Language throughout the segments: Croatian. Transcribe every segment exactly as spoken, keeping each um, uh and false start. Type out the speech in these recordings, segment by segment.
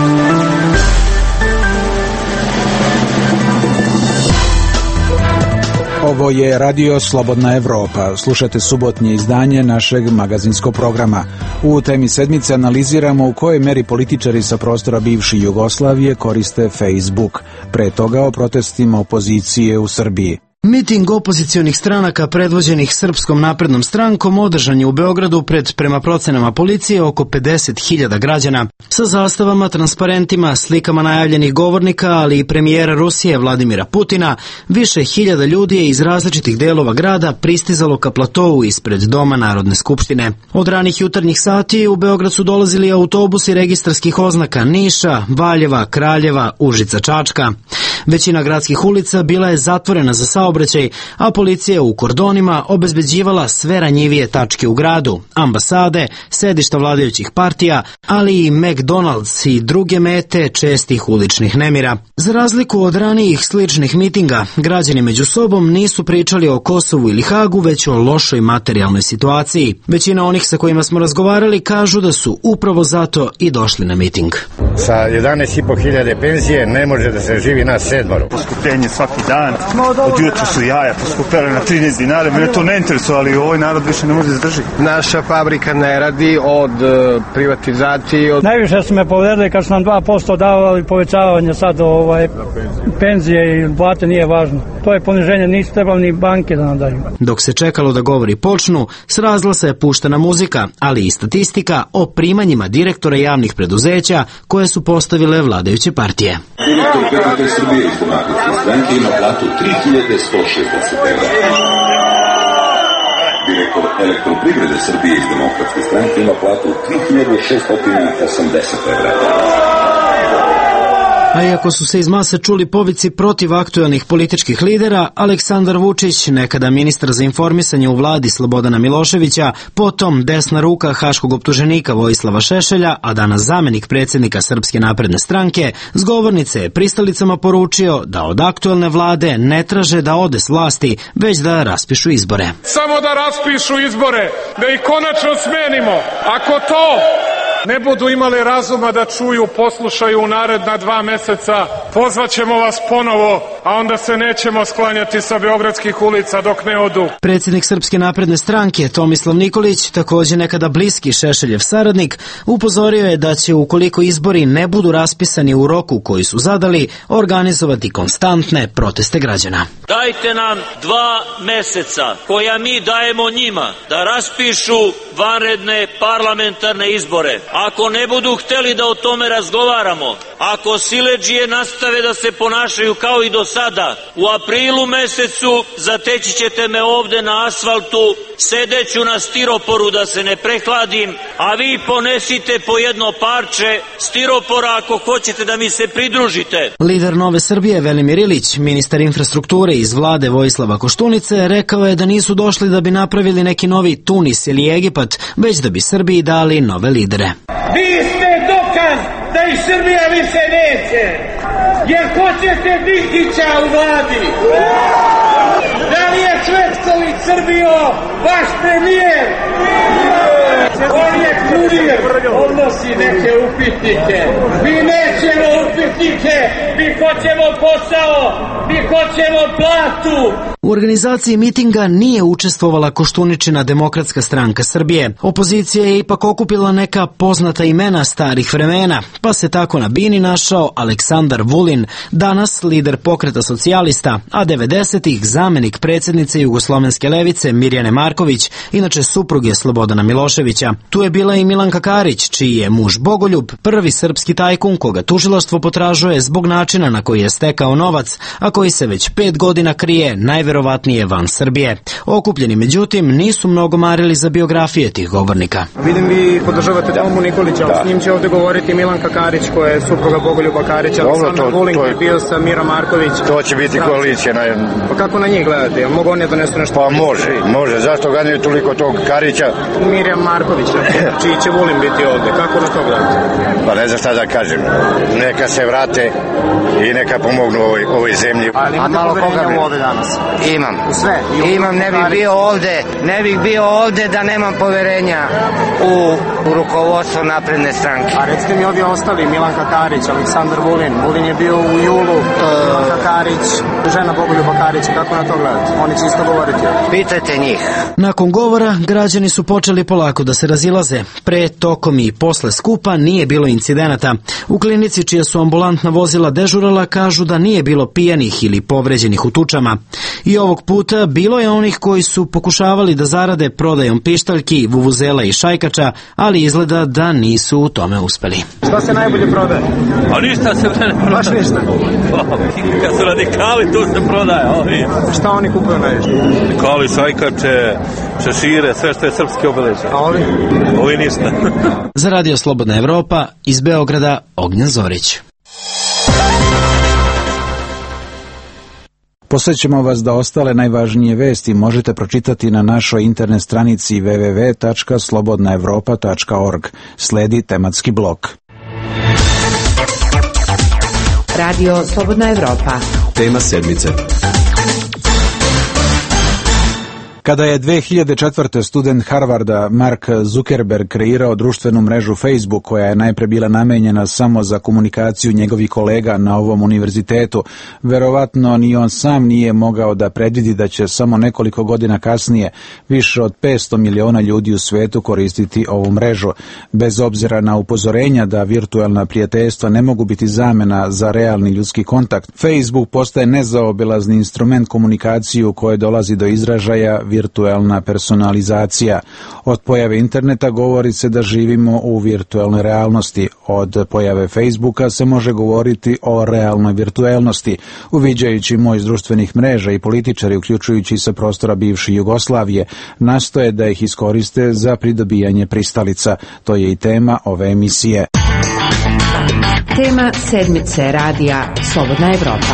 Ovo je Radio Slobodna Evropa. Slušate subotnje izdanje našeg magazinskog programa. U temi sedmice analiziramo u kojoj meri političari sa prostora bivše Jugoslavije koriste Facebook. Pre toga o protestima opozicije u Srbiji. Miting opozicionih stranaka predvođenih Srpskom naprednom strankom održan je u Beogradu pred, prema procenama policije, oko pedeset hiljada građana. Sa zastavama, transparentima, slikama najavljenih govornika, ali i premijera Rusije Vladimira Putina, više hiljada ljudi je iz različitih delova grada pristizalo ka platovu ispred Doma Narodne skupštine. Od ranih jutarnjih sati u Beograd su dolazili autobusi registarskih oznaka Niša, Valjeva, Kraljeva, Užica, Čačka. Većina gradskih ulica bila je zatvorena za saobraćaj, a policija u kordonima obezbeđivala sve ranjivije tačke u gradu, ambasade, sedišta vladajućih partija, ali i McDonald's i druge mete čestih uličnih nemira. Za razliku od ranijih sličnih mitinga, građani među sobom nisu pričali o Kosovu ili Hagu, već o lošoj materijalnoj situaciji. Većina onih sa kojima smo razgovarali kažu da su upravo zato i došli na miting. Sa jedanaest i po hiljade penzije ne može da se živi nas sedmoro. Poskupljenje svaki dan, od jutra su jaja poskupele na trinaest dinara, mene to ne interesuje, ali ovaj narod više ne može izdržati. Naša fabrika ne radi od uh, privatizacije. Od... Najviše su me povedali kad su nam dva posto davali povećavanje sad ovaj, penzije i plate, nije važno. To je poniženje, nisu trebali ni banke da nam daju. Dok se čekalo da govori počnu, s razglasa je puštena muzika, ali i statistika o primanjima direktora javnih preduzeća koje su postavile vladajuće partije. Direktor P T T Srbije iz Demokratske stranke ima platu tri hiljade sto šezdeset evra. Direktor Elektroprivrede Srbije iz Demokratske stranke ima platu tri hiljade šesto osamdeset evra. A iako su se iz mase čuli povici protiv aktuelnih političkih lidera, Aleksandar Vučić, nekada ministar za informisanje u vladi Slobodana Miloševića, potom desna ruka haškog optuženika Vojislava Šešelja, a danas zamenik predsjednika Srpske napredne stranke, s govornice je pristalicama poručio da od aktuelne vlade ne traže da ode s vlasti, već da raspišu izbore. Samo da raspišu izbore, da ih konačno smenimo. Ako to ne budu imali razuma da čuju, poslušaju u naredna dva meseca, pozvaćemo vas ponovo, a onda se nećemo sklanjati sa beogradskih ulica dok ne odu. Predsjednik Srpske napredne stranke Tomislav Nikolić, također nekada bliski Šešeljev saradnik, upozorio je da će, ukoliko izbori ne budu raspisani u roku koji su zadali, organizovati konstantne proteste građana. Dajte nam dva meseca koja mi dajemo njima da raspišu vanredne parlamentarne izbore. Ako ne budu hteli da o tome razgovaramo, ako siledžije nastave da se ponašaju kao i do sada, u aprilu mesecu zateći ćete me ovde na asfaltu, sedeću na stiroporu da se ne prehladim, a vi ponesite po jedno parče stiropora ako hoćete da mi se pridružite. Lider Nove Srbije Velimir Ilić, ministar infrastrukture iz vlade Vojislava Koštunice, rekao je da nisu došli da bi napravili neki novi Tunis ili Egipat, već da bi Srbiji dali nove lidere. Vi ste dokaz da i Srbija više neće, jer hoćete Dinkića u vladi. Da li je Cvetković Srbijo vaš premijer? On je kurir, on nosi neke upitnike. Mi nećemo upitnike, mi hoćemo posao, mi hoćemo platu. U organizaciji mitinga nije učestvovala Koštuničina Demokratska stranka Srbije. Opozicija je ipak okupila neka poznata imena starih vremena, pa se tako na bini našao Aleksandar Vulin, danas lider Pokreta socijalista, a devedesetih zamenik predsjednice Jugoslovenske levice Mirjane Marković, inače supruge Slobodana Miloševića. Tu je bila i Milanka Karić, čiji je muž Bogoljub, prvi srpski tajkun koga tužilaštvo potražuje zbog načina na koji je stekao novac, a koji se već pet godina krije najverovatnije van Srbije. Okupljeni, međutim, nisu mnogo marili za biografije tih govornika. Vidim vi podržavate Tomu Nikolića, ali s njim će ovdje govoriti Milanka Karić, koja je supruga Bogoljuba Karića, Aleksandar Vulin koji je bio sa Mira Marković. To će biti koalicija. Na... Pa kako na njih gledate? Mogu oni da donesu nešto? Pa može, može. Zašto ganjaju toliko tog Karića? Mirja Marković, čiji će Vulin biti ovdje. Kako na to gledate? Pa ne znam šta da kažem. Neka se vrate i neka pomognu ovoj, ovoj zemlji. Ali imate poverenja u ove danas? Imam. U sve? Imam, ne bih bio ovde, ne bih bio ovde da nemam poverenja u, u rukovodstvo napredne stranke. A recite mi ovdje ostali, Milanka Karić, Aleksandar Vulin. Vulin je bio u julu, Milanka Karić, žena Bogoljuba Karića, kako na to gledate? Oni će isto govoriti. Pitajte njih. Nakon govora, građani su počeli polako da se razilaze. Pre, tokom i posle skupa nije bilo incidenata. U klinici čija su ambulantna vozila dežurala kažu da nije bilo pijanih ili povređenih u tučama. I ovog puta bilo je onih koji su pokušavali da zarade prodajom pištaljki, vuvuzela i šajkača, ali izgleda da nisu u tome uspeli. Šta se najbolje prodaje? A ništa se ne prodaje. Baš ništa? Kad su radikali, to se prodaje. Ovi. Šta oni kupuju najviše? Radikali, šajkače, šešire, sve što je srpski obeležje. A ovi? Ovi ništa. Za Radio Slobodna Evropa, iz Beograda, Ognjen Zorić. Podsećamo vas da ostale najvažnije vesti možete pročitati na našoj internet stranici w w w tačka slobodna evropa tačka org. Sledi tematski blok. Radio Slobodna Evropa. Tema sedmice. Kada je dve hiljade četvrte. student Harvarda Mark Zuckerberg kreirao društvenu mrežu Facebook, koja je najpre bila namenjena samo za komunikaciju njegovih kolega na ovom univerzitetu, verovatno ni on sam nije mogao da predvidi da će samo nekoliko godina kasnije više od petsto miliona ljudi u svetu koristiti ovu mrežu. Bez obzira na upozorenja da virtuelna prijateljstva ne mogu biti zamena za realni ljudski kontakt, Facebook postaje nezaobilazni instrument komunikacije u kojoj dolazi do izražaja virtuelna personalizacija. Od pojave interneta govori se da živimo u virtuelnoj realnosti. Od pojave Facebooka se može govoriti o realnoj virtuelnosti. Uviđajući moć društvenih mreža i političari, uključujući sa prostora bivše Jugoslavije, nastoje da ih iskoriste za pridobijanje pristalica. To je i tema ove emisije. Tema sedmice radija Slobodna Evropa.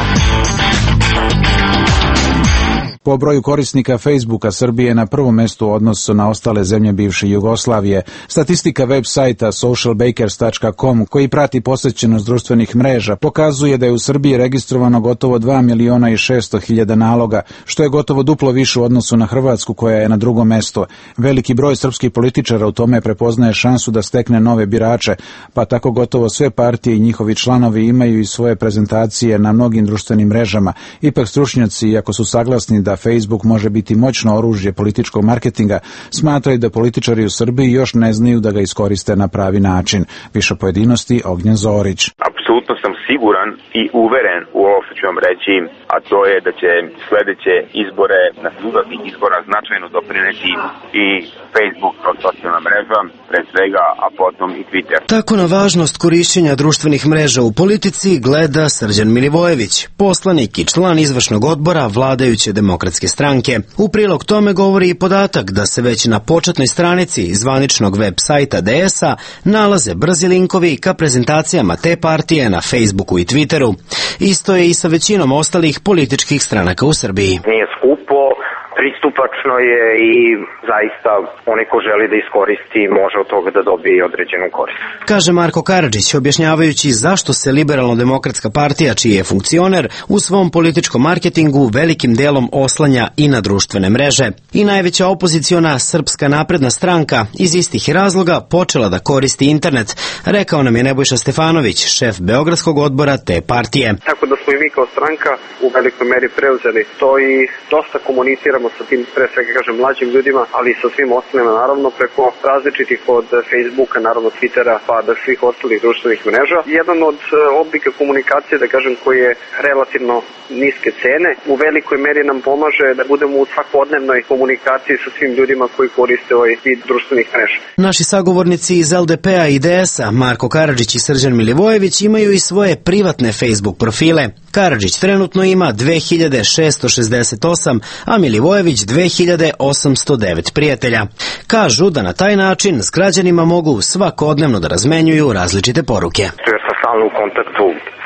Po broju korisnika Facebooka Srbije je na prvom mestu u odnosu na ostale zemlje bivše Jugoslavije. Statistika web sajta social bakers tačka com, koji prati posjećenost društvenih mreža, pokazuje da je u Srbiji registrovano gotovo dva miliona i šesto hiljada naloga, što je gotovo duplo više u odnosu na Hrvatsku, koja je na drugom mestu. Veliki broj srpskih političara u tome prepoznaje šansu da stekne nove birače, pa tako gotovo sve partije i njihovi članovi imaju i svoje prezentacije na mnogim društvenim mrežama. Ipak stručnjaci, iako su saglasni da Facebook može biti moćno oružje političkog marketinga, smatraju da političari u Srbiji još ne znaju da ga iskoriste na pravi način. Više pojedinosti Ognjen Zorić. Apsolutno sam siguran i uveren u ovo što ću vam reći, a to je da će sledeće izbore, na dodatnih izbora, značajno doprineti i Facebook kao socijalna mreža, pre svega, a potom i Twitter. Tako na važnost korišćenja društvenih mreža u politici gleda Srđan Milivojević, poslanik i član izvršnog odbora vladajuće Demokratske stranke. U prilog tome govori i podatak da se već na početnoj stranici zvaničnog web sajta D S-a nalaze brzi linkovi ka prezentacijama te partije na Facebooku i Twitteru. Isto je i sa većinom ostalih političkih stranaka u Srbiji. Nije skupo, pristupačno je i zaista onaj ko želi da iskoristi može od toga da dobije i određenu korist. Kaže Marko Karadžić, objašnjavajući zašto se Liberalno-demokratska partija, čiji je funkcioner, u svom političkom marketingu velikim delom oslanja i na društvene mreže. I najveća opoziciona Srpska napredna stranka iz istih razloga počela da koristi internet, rekao nam je Nebojša Stefanović, šef Beogradskog odbora te partije. Tako da smo i mi kao stranka u velikoj meri preuzeli to i dosta komuniciramo sa tim, pre svega kažem, mlađim ljudima, ali i sa svim ostalima, naravno, preko različitih od Facebooka, naravno Twittera, pa do svih ostalih društvenih mreža. Jedan od oblika komunikacije, da kažem, koji je relativno niske cene, u velikoj meri nam pomaže da budemo u svakodnevnoj komunikaciji sa svim ljudima koji koriste ovaj vid društvenih mreža. Naši sagovornici iz L D P-a i D S-a, Marko Karadžić i Srđan Milivojević, imaju i svoje privatne Facebook profile. Karadžić trenutno ima dve hiljade šesto šezdeset osam, a Milivojević dve hiljade osamsto devet prijatelja. Kažu da na taj način s građanima mogu svakodnevno da razmenjuju različite poruke. Jer sam stalno u kontaktu sa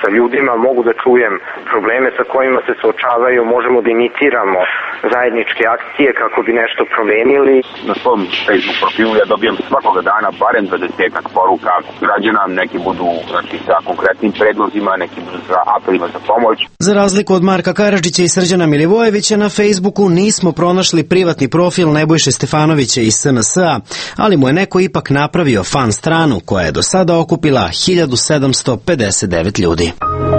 sa ljudima, mogu da čujem probleme sa kojima se suočavaju, možemo da iniciramo zajedničke akcije kako bi nešto promenili. Na svom Facebook profilu ja dobijem svakoga dana barem dvadesetak poruka građana, neki budu znači, sa konkretnim predlozima, neki budu sa apelima za pomoć. Za razliku od Marka Karadžića i Srđana Milivojevića, na Facebooku nismo pronašli privatni profil Nebojše Stefanovića iz S N S-a, ali mu je neko ipak napravio fan stranu koja je do sada okupila hiljadu sedamsto pedeset devet ljudi.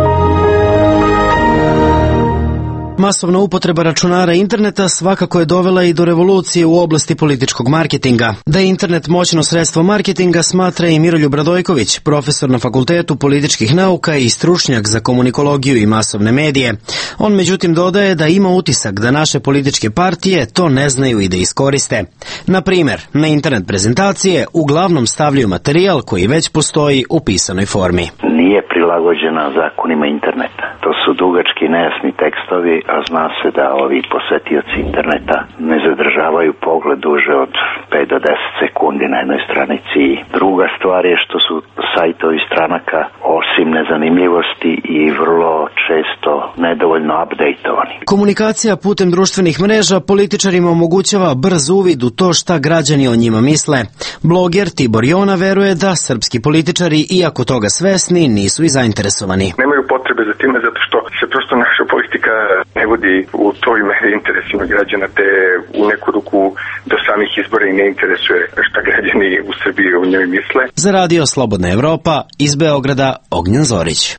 Masovna upotreba računara interneta svakako je dovela i do revolucije u oblasti političkog marketinga. Da je internet moćno sredstvo marketinga smatra i Miroljub Radojković, profesor na Fakultetu političkih nauka i stručnjak za komunikologiju i masovne medije. On međutim dodaje da ima utisak da naše političke partije to ne znaju i da iskoriste. Na primjer, na internet prezentacije uglavnom stavljaju materijal koji već postoji u pisanoj formi. Nije prilagođena zakonima interneta. To su dugački nejasni tekstovi, a zna se da ovi posetioci interneta ne zadržavaju pogled duže od pet do deset sekundi na jednoj stranici. Druga stvar je što su sajtovi stranaka osim nezanimljivosti i vrlo često nedovoljno updateovani. Komunikacija putem društvenih mreža političarima omogućava brz uvid u to šta građani o njima misle. Bloger Tibor Jona veruje da srpski političari, iako toga svesni, nisu i zainteresovani. Nemaju potrebe za time zato što se prosto naša politika ne vodi u toj meri interesima građana, te u neku ruku do samih izbora i ne interesuje šta građani u Srbiji o njoj misle. Za radio Slobodna Evropa, iz Beograda, Ognjen Zorić.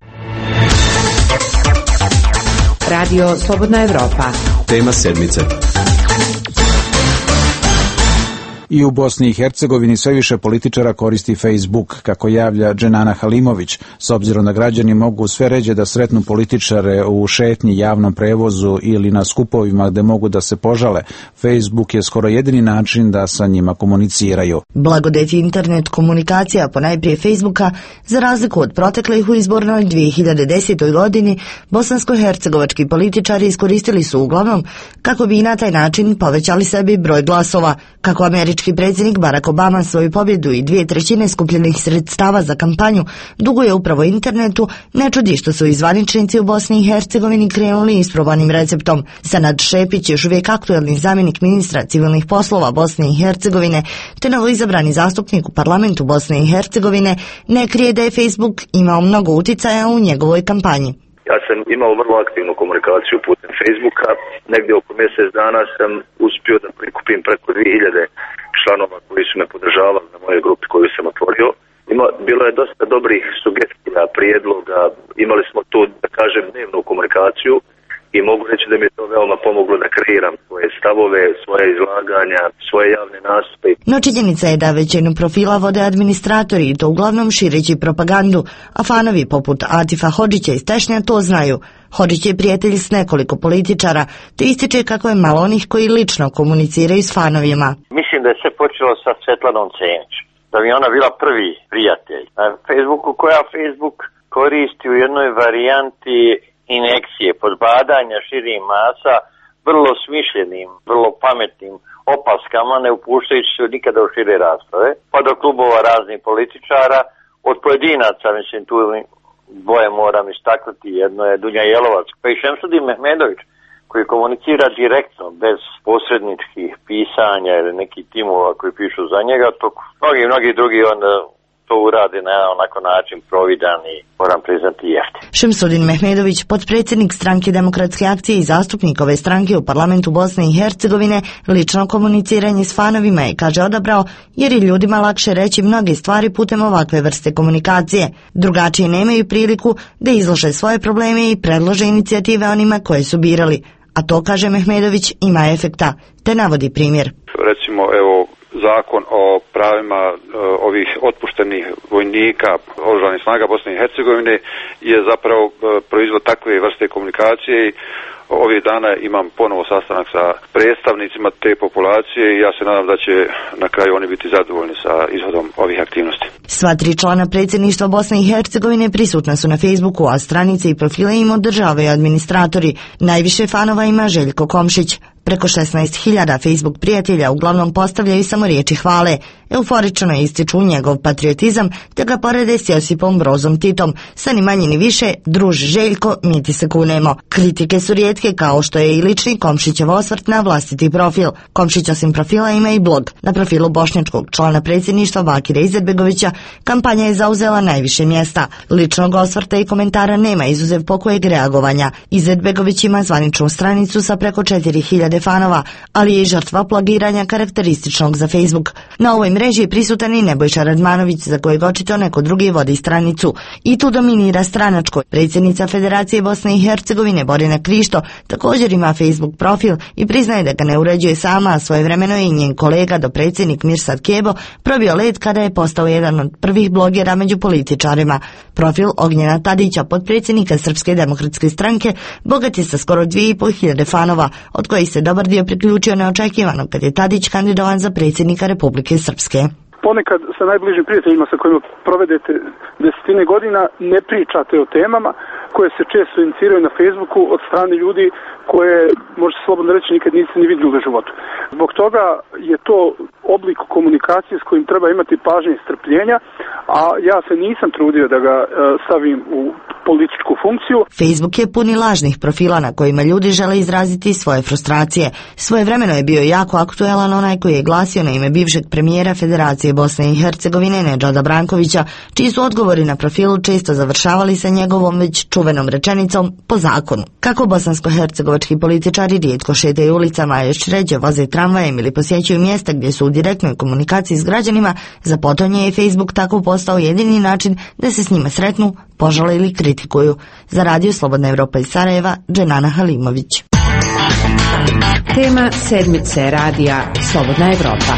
Radio Slobodna Evropa. Tema sedmice. I u Bosni i Hercegovini sve više političara koristi Facebook, kako javlja Dženana Halimović. S obzirom da građani mogu sve ređe da sretnu političare u šetnji, javnom prevozu ili na skupovima gde mogu da se požale, Facebook je skoro jedini način da sa njima komuniciraju. Blagodet internet komunikacija ponajprije Facebooka, za razliku od proteklih u izbornoj dvije hiljade desete. godini, bosansko-hercegovački političari iskoristili su uglavnom kako bi i na taj način povećali sebi broj glasova, kako američki predsjednik Barack Obama svoju pobjedu i dvije trećine skupljenih sredstava za kampanju duguje upravo internetu. Ne čudi što su izvaničnici u Bosni i Hercegovini krenuli isprobanim receptom. Senad Šepić, još uvijek aktuelni zamjenik ministra civilnih poslova Bosne i Hercegovine te novoizabrani zastupnik u parlamentu Bosne i Hercegovine, ne krije da je Facebook imao mnogo uticaja u njegovoj kampanji. Ja sam imao vrlo aktivnu komunikaciju putem Facebooka. Negdje oko mjesec dana sam uspio da prikupim preko dvije hiljade članova koji su me podržavali na mojoj grupi koju sam otvorio. Ima, bilo je dosta dobrih sugestija, prijedloga, imali smo tu, da kažem, dnevnu komunikaciju i mogu reći da mi je to veoma pomoglo da kreiram svoje stavove, svoje izlaganja, svoje javne nastupe. No činjenica je da većinu profila vode administratori i to uglavnom šireći propagandu, a fanovi poput Atifa Hodžića iz Tešnja to znaju. Hodžić je prijatelj s nekoliko političara, te ističe kako je malo onih koji lično komuniciraju s fanovima. Mislim da je sve počelo sa Svetlanom Cenić, da mi ona bila prvi prijatelj. Na Facebooku, koja Facebook koristi u jednoj varijanti injekcije, podbadanja širim masa, vrlo smišljenim, vrlo pametnim opaskama, ne upuštajući se nikada u šire rasprave, pa do klubova raznih političara, od pojedinaca, mislim, tu dvoje moram istaknuti, jedno je Dunja Jelovac, pa i Šemsudin Mehmedović, koji komunicira direktno, bez posredničkih pisanja ili nekih timova koji pišu za njega, to mnogi, mnogi drugi onda to urade na onako način providan i moram priznati jeftin. Šemsudin Mehmedović, potpredsjednik Stranke demokratske akcije i zastupnik ove stranke u parlamentu Bosne i Hercegovine, lično komuniciranje s fanovima je, kaže, odabrao jer je ljudima lakše reći mnoge stvari putem ovakve vrste komunikacije. Drugačije nemaju priliku da izlože svoje probleme i predlože inicijative onima koje su birali. A to, kaže Mehmedović, ima efekta, te navodi primjer. Recimo, evo, zakon o pravima uh, ovih otpuštenih vojnika oružanih snaga Bosne i Hercegovine je zapravo uh, proizvod takve vrste komunikacije i ovih dana imam ponovo sastanak sa predstavnicima te populacije i ja se nadam da će na kraju oni biti zadovoljni sa izhodom ovih aktivnosti. Sva tri člana predsjedništva Bosne i Hercegovine prisutna su na Facebooku, a stranice i profile im održavaju administratori. Najviše fanova ima Željko Komšić. Preko šesnaest hiljada Facebook prijatelja uglavnom postavljaju samo riječi hvale, euforično ističu njegov patriotizam, te ga porede s Josipom Brozom Titom, sa ni manje ni više, druž Željko, mi ti se kunemo. Kritike su rijetke, kao što je i lični Komšićev osvrt na vlastiti profil. Komšić osim profila ima i blog. Na profilu bošnjačkog člana predsjedništva Bakira Izetbegovića kampanja je zauzela najviše mjesta. Ličnog osvrta i komentara nema, izuzev pokojeg reagovanja. Izetbegović ima zvaničnu stranicu sa preko četiri hiljade fanova, ali je i žrtva plagiranja karakterističnog za Facebook. Na ovoj mreži je prisutan i Nebojša Radmanović, za kojeg očito neko drugi vodi stranicu. I tu dominira stranačko. Predsjednica Federacije Bosne i Hercegovine Borina Krišto također ima Facebook profil i priznaje da ga ne uređuje sama, a svojevremeno je i njen kolega dopredsjednik Mirsad Kebo probio led kada je postao jedan od prvih blogera među političarima. Profil Ognjena Tadića, potpredsjednika Srpske demokratske stranke, bogat je sa skoro dvije i pol hiljade fanova, od kojih se dobar dio priključio neočekivano kad je Tadić kandidovan za predsjednika Republike Srpske. Ponekad sa najbližim prijateljima sa kojima provedete desetine godina ne pričate o temama koje se često iniciraju na Facebooku od strane ljudi koje, može se slobodno reći, nikad niste ni vidjeli u životu. Zbog toga je to oblik komunikacije s kojim treba imati pažnje i strpljenja, a ja se nisam trudio da ga stavim u političku funkciju. Facebook je puni lažnih profila na kojima ljudi žele izraziti svoje frustracije. Svojevremeno je bio jako aktuelan onaj koji je glasio na ime bivšeg premijera Federacije Bosne i Hercegovine Nedžada Brankovića, čiji su odgovori na profilu često završavali sa njegovom već čuvenom rečenicom po zakonu. Kako bosansko-hercegovački političari rijetko šetaju ulicama, a još ređe voze tramvajem ili posjećuju mjesta gdje su u direktnoj komunikaciji s građanima, za potonje je Facebook tako postao jedini način da se s njima sretnu, požale ili kritikuju. Za Radio Slobodna Evropa iz Sarajeva, Dženana Halimović. Tema sedmice radija Slobodna Evropa.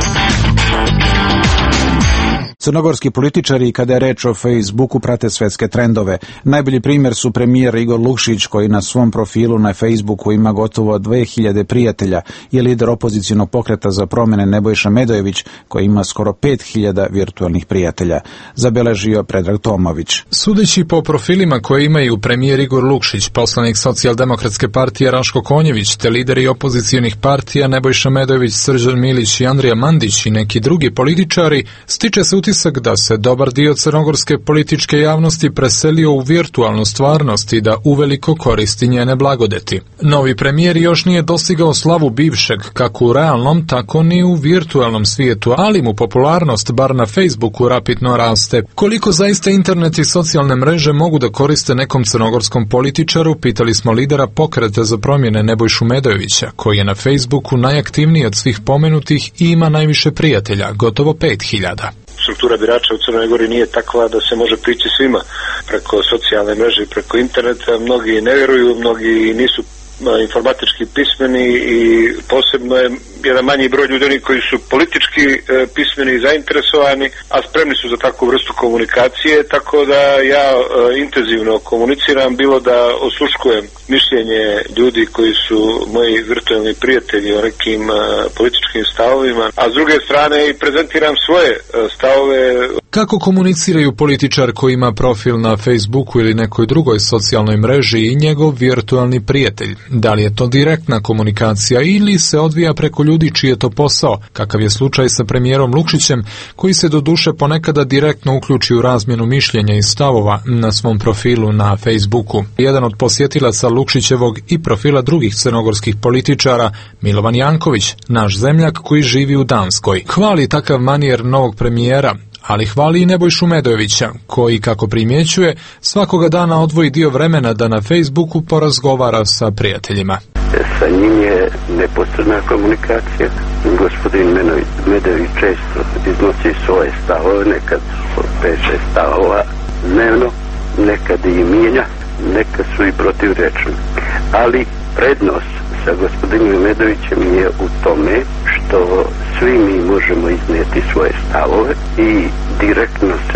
Crnogorski političari, kada je reč o Facebooku, prate svetske trendove. Najbolji primjer su premijer Igor Lukšić, koji na svom profilu na Facebooku ima gotovo dve hiljade prijatelja, i lider opozicionog pokreta za promjene Nebojša Medojević, koji ima skoro pet hiljada virtualnih prijatelja, zabeležio Predrag Tomović. Sudeći po profilima koje imaju premijer Igor Lukšić, poslanik Socijaldemokratske partije Raško Konjević, te lideri opozicionih partija Nebojša Medojević, Srđan Milić i Andrija Mandić i neki drugi političari, stiče se utisak da se dobar dio crnogorske političke javnosti preselio u virtualnu stvarnost i da uveliko koristi njene blagodeti. Novi premijer još nije dostigao slavu bivšeg, kako u realnom, tako ni u virtualnom svijetu, ali mu popularnost, bar na Facebooku, rapidno raste. Koliko zaista internet i socijalne mreže mogu da koriste nekom crnogorskom političaru, pitali smo lidera pokreta za promjene Nebojšu Medojevića, koji je na Facebooku najaktivniji od svih pomenutih i ima najviše prijatelja, gotovo pet hiljada. Struktura birača u Crnoj Gori nije takva da se može prići svima preko socijalne mreže i preko interneta. Mnogi ne vjeruju, mnogi nisu informatički pismeni i posebno je jedan manji broj ljudi koji su politički e, pismeni i zainteresovani, a spremni su za takvu vrstu komunikacije, tako da ja e, intenzivno komuniciram, bilo da osluškujem mišljenje ljudi koji su moji virtualni prijatelji o nekim e, političkim stavovima, a s druge strane i prezentiram svoje e, stavove. Kako komuniciraju političar koji ima profil na Facebooku ili nekoj drugoj socijalnoj mreži i njegov virtualni prijatelj? Da li je to direktna komunikacija ili se odvija preko ljudi čiji je to posao, kakav je slučaj sa premijerom Lukšićem, koji se doduše ponekada direktno uključi u razmjenu mišljenja i stavova na svom profilu na Facebooku. Jedan od posjetilaca Lukšićevog i profila drugih crnogorskih političara, Milovan Janković, naš zemljak koji živi u Danskoj, hvali takav manijer novog premijera, ali hvali i Nebojšu Medojevića, koji, kako primjećuje, svakoga dana odvoji dio vremena da na Facebooku porazgovara sa prijateljima. Sa njim je neposredna komunikacija. Gospodin Medojević često iznosi svoje stavove, nekad pet šest stavova dnevno, nekad i mijenja, nekad su i protivrečni. Ali prednost sa gospodinom Medojevićem je u tome što svi mi možemo iznijeti svoje stavove i direktno se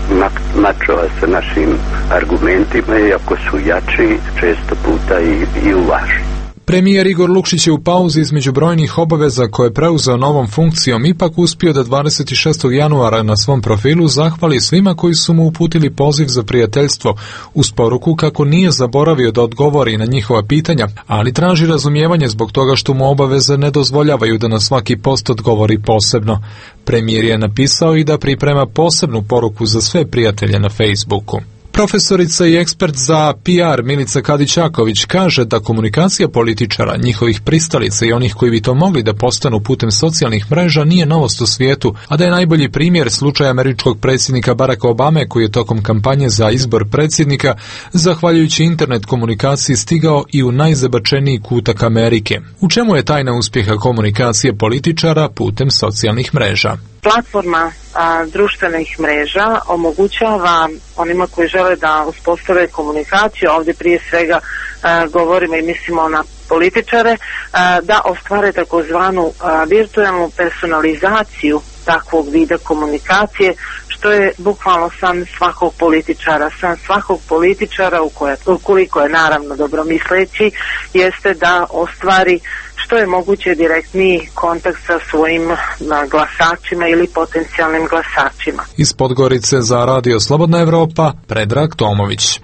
mačova sa našim argumentima, iako su jači, često puta i, i uvaži. Premijer Igor Lukšić je u pauzi između brojnih obaveza koje je preuzeo novom funkcijom ipak uspio da dvadeset šestog januara na svom profilu zahvali svima koji su mu uputili poziv za prijateljstvo uz poruku kako nije zaboravio da odgovori na njihova pitanja, ali traži razumijevanje zbog toga što mu obaveze ne dozvoljavaju da na svaki post odgovori posebno. Premijer je napisao i da priprema posebnu poruku za sve prijatelje na Facebooku. Profesorica i ekspert za P R Milica Kadićaković kaže da komunikacija političara, njihovih pristalica i onih koji bi to mogli da postanu putem socijalnih mreža nije novost u svijetu, a da je najbolji primjer slučaj američkog predsjednika Baracka Obame koji je tokom kampanje za izbor predsjednika, zahvaljujući internet komunikaciji, stigao i u najzabačeniji kutak Amerike. U čemu je tajna uspjeha komunikacije političara putem socijalnih mreža? Platforma a, društvenih mreža omogućava onima koji žele da uspostave komunikaciju, ovdje prije svega a, govorimo i mislimo na političare, a, da ostvare takozvanu a, virtualnu personalizaciju takvog vida komunikacije, što je bukvalno san svakog političara. San svakog političara, u koje, ukoliko je naravno dobromisleći, jeste da ostvari što je moguće direktniji kontakt sa svojim glasačima ili potencijalnim glasačima. Iz Podgorice za Radio Slobodna Evropa, Predrag Tomović.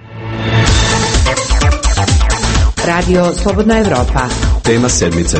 Radio Slobodna Evropa. Tema sedmice.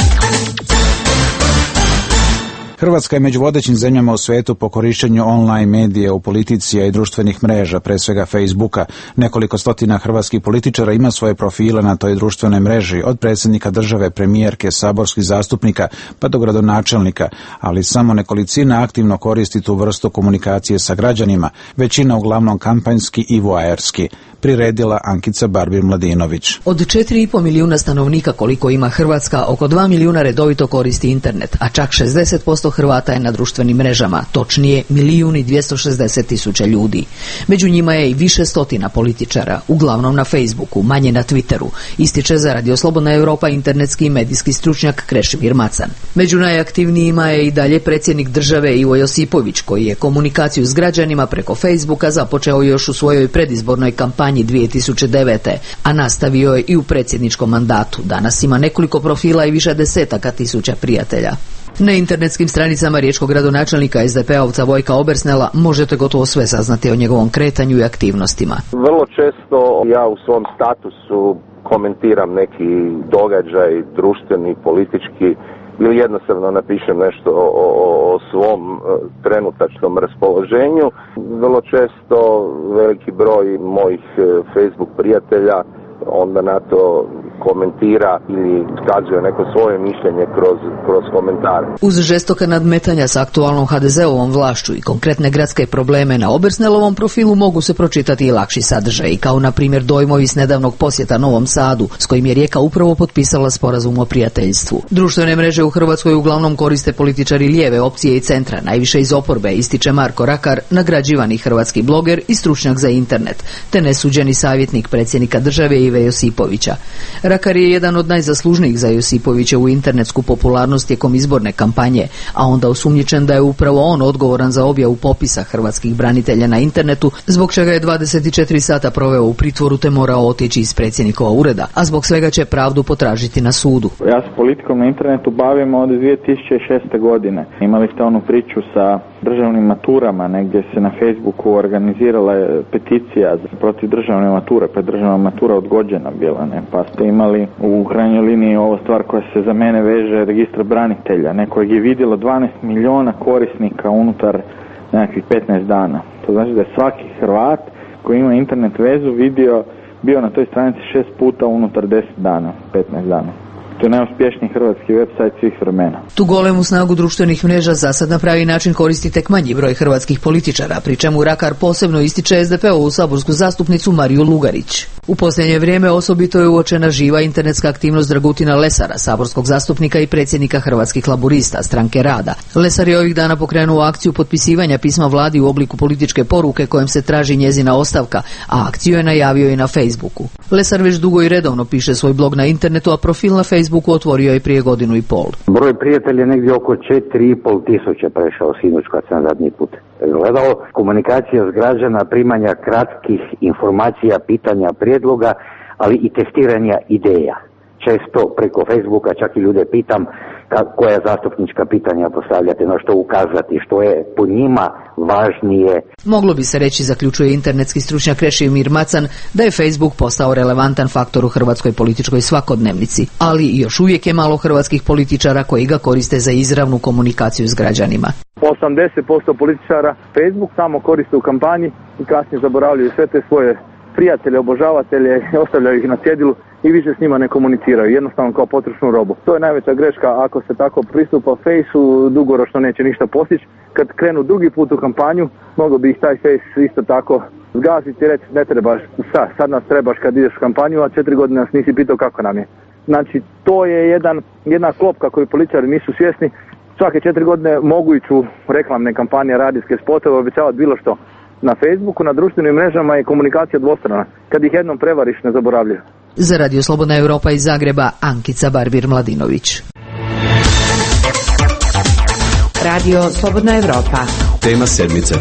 Hrvatska je među vodećim zemljama u svijetu po korištenju online medije u politici i društvenih mreža, pre svega Facebooka. Nekoliko stotina hrvatskih političara ima svoje profile na toj društvenoj mreži, od predsjednika države, premijerke, saborskih zastupnika pa do gradonačelnika, ali samo nekolicina aktivno koristi tu vrstu komunikacije sa građanima, većina uglavnom kampanjski i voajerski, priredila Ankica Barbir-Mladinović. Od četiri i po milijuna stanovnika koliko ima Hrvatska, oko dva milijuna redovito koristi internet, a čak šezdeset posto Hrvata je na društvenim mrežama, točnije milijun i dvjesto šezdeset tisuća ljudi. Među njima je i više stotina političara, uglavnom na Facebooku, manje na Twitteru, ističe za Radio Slobodna Evropa internetski i medijski stručnjak Krešimir Macan. Među najaktivnijima je i dalje predsjednik države Ivo Josipović, koji je komunikaciju s građanima preko Facebooka započeo još u svojoj predizbornoj kampanji dvije tisuće devete. a nastavio je i u predsjedničkom mandatu. Danas ima nekoliko profila i više desetaka tisuća prijatelja. Na internetskim stranicama riječkog gradonačelnika es de pe-ovca Vojka Obersnela možete gotovo sve saznati o njegovom kretanju i aktivnostima. Vrlo često ja u svom statusu komentiram neki događaj, društveni, politički, ili jednostavno napišem nešto o, o, o svom trenutačnom raspoloženju. Vrlo često veliki broj mojih Facebook prijatelja onda na to komentira ili iskazuje neko svoje mišljenje kroz, kroz komentare. Uz žestoka nadmetanja s aktualnom ha de ze-ovom vlašću i konkretne gradske probleme na Obersnelovom profilu mogu se pročitati i lakši sadržaji, kao na primjer dojmovi s nedavnog posjeta Novom Sadu, s kojim je Rijeka upravo potpisala sporazum o prijateljstvu. Društvene mreže u Hrvatskoj uglavnom koriste političari lijeve opcije i centra, najviše iz oporbe, ističe Marko Rakar, nagrađivani hrvatski bloger i stručnjak za internet, te nesuđeni savjetnik predsjednika države Ive Josipovića. Rakar je jedan od najzaslužnijih za Josipovićevu internetsku popularnost tijekom izborne kampanje, a onda osumnjičen da je upravo on odgovoran za objavu popisa hrvatskih branitelja na internetu, zbog čega je dvadeset četiri sata proveo u pritvoru te morao otići iz predsjednikova ureda, a zbog svega će pravdu potražiti na sudu. Ja se politikom na internetu bavim od dvije tisuće šeste. godine. Imali ste onu priču sa državnim maturama, negdje se na Facebooku organizirala peticija protiv državne mature, pa je državna matura odgođena bila, ne? Pa ste imali u krajnjoj liniji ovo stvar koja se za mene veže registar branitelja, nekojeg je vidjelo dvanaest milijuna korisnika unutar nekakvih petnaest dana. To znači da je svaki Hrvat koji ima internet vezu vidio, bio na toj stranici šest puta unutar deset dana, petnaest dana. To je najuspješniji hrvatski website svih vremena. Tu golemu snagu društvenih mreža za sad na pravi način koristi tek manji broj hrvatskih političara, pri čemu Rakar posebno ističe es de pe-ovu saborsku zastupnicu Mariju Lugarić. U posljednje vrijeme osobito je uočena živa internetska aktivnost Dragutina Lesara, saborskog zastupnika i predsjednika Hrvatskih laburista, stranke Rada. Lesar je ovih dana pokrenuo akciju potpisivanja pisma vladi u obliku političke poruke kojem se traži njezina ostavka, a akciju je najavio i na Facebooku. Lesar već dugo i redovno piše svoj blog na internetu, a profil na Facebooku otvorio je prije godinu i pol. Broj prijatelja je negdje oko četiri i pol tisuće prešao sinoć kad sam zadnji put gledao. Komunikacija s građana, primanja kratkih informacija, pitanja, prijedloga, ali i testiranja ideja. često preko Facebooka, čak i ljude pitam koja zastupnička pitanja postavljate, na što ukazati, što je po njima važnije. Moglo bi se reći, zaključuje internetski stručnjak Krešimir Macan, da je Facebook postao relevantan faktor u hrvatskoj političkoj svakodnevnici, ali još uvijek je malo hrvatskih političara koji ga koriste za izravnu komunikaciju s građanima. osamdeset posto političara Facebook samo koriste u kampanji i kasnije zaboravljaju sve te svoje prijatelje, obožavatelje, ostavljaju ih na cjedilu i više s njima ne komuniciraju, jednostavno kao potrošnu robu. To je najveća greška, ako se tako pristupa Fejsu, dugoročno neće ništa postići. Kad krenu drugi put u kampanju, mogo bi ih taj Fejs isto tako zgaziti i reći ne trebaš, sad, sad nas trebaš kad ideš u kampanju, a četiri godine nas nisi pitao kako nam je. Znači, to je jedan, jedna klopka koju političari nisu svjesni. Svake četiri godine mogu ići u reklamne kampanje, radijske spotove, obećavati bilo što. Na Facebooku, na društvenim mrežama je komunikacija dvostrana. Kad ih jednom prevariš, ne zaboravljaju. Za Radio Slobodna Europa iz Zagreba, Ankica Barbir-Mladinović. Radio Slobodna Europa. Tema sedmice.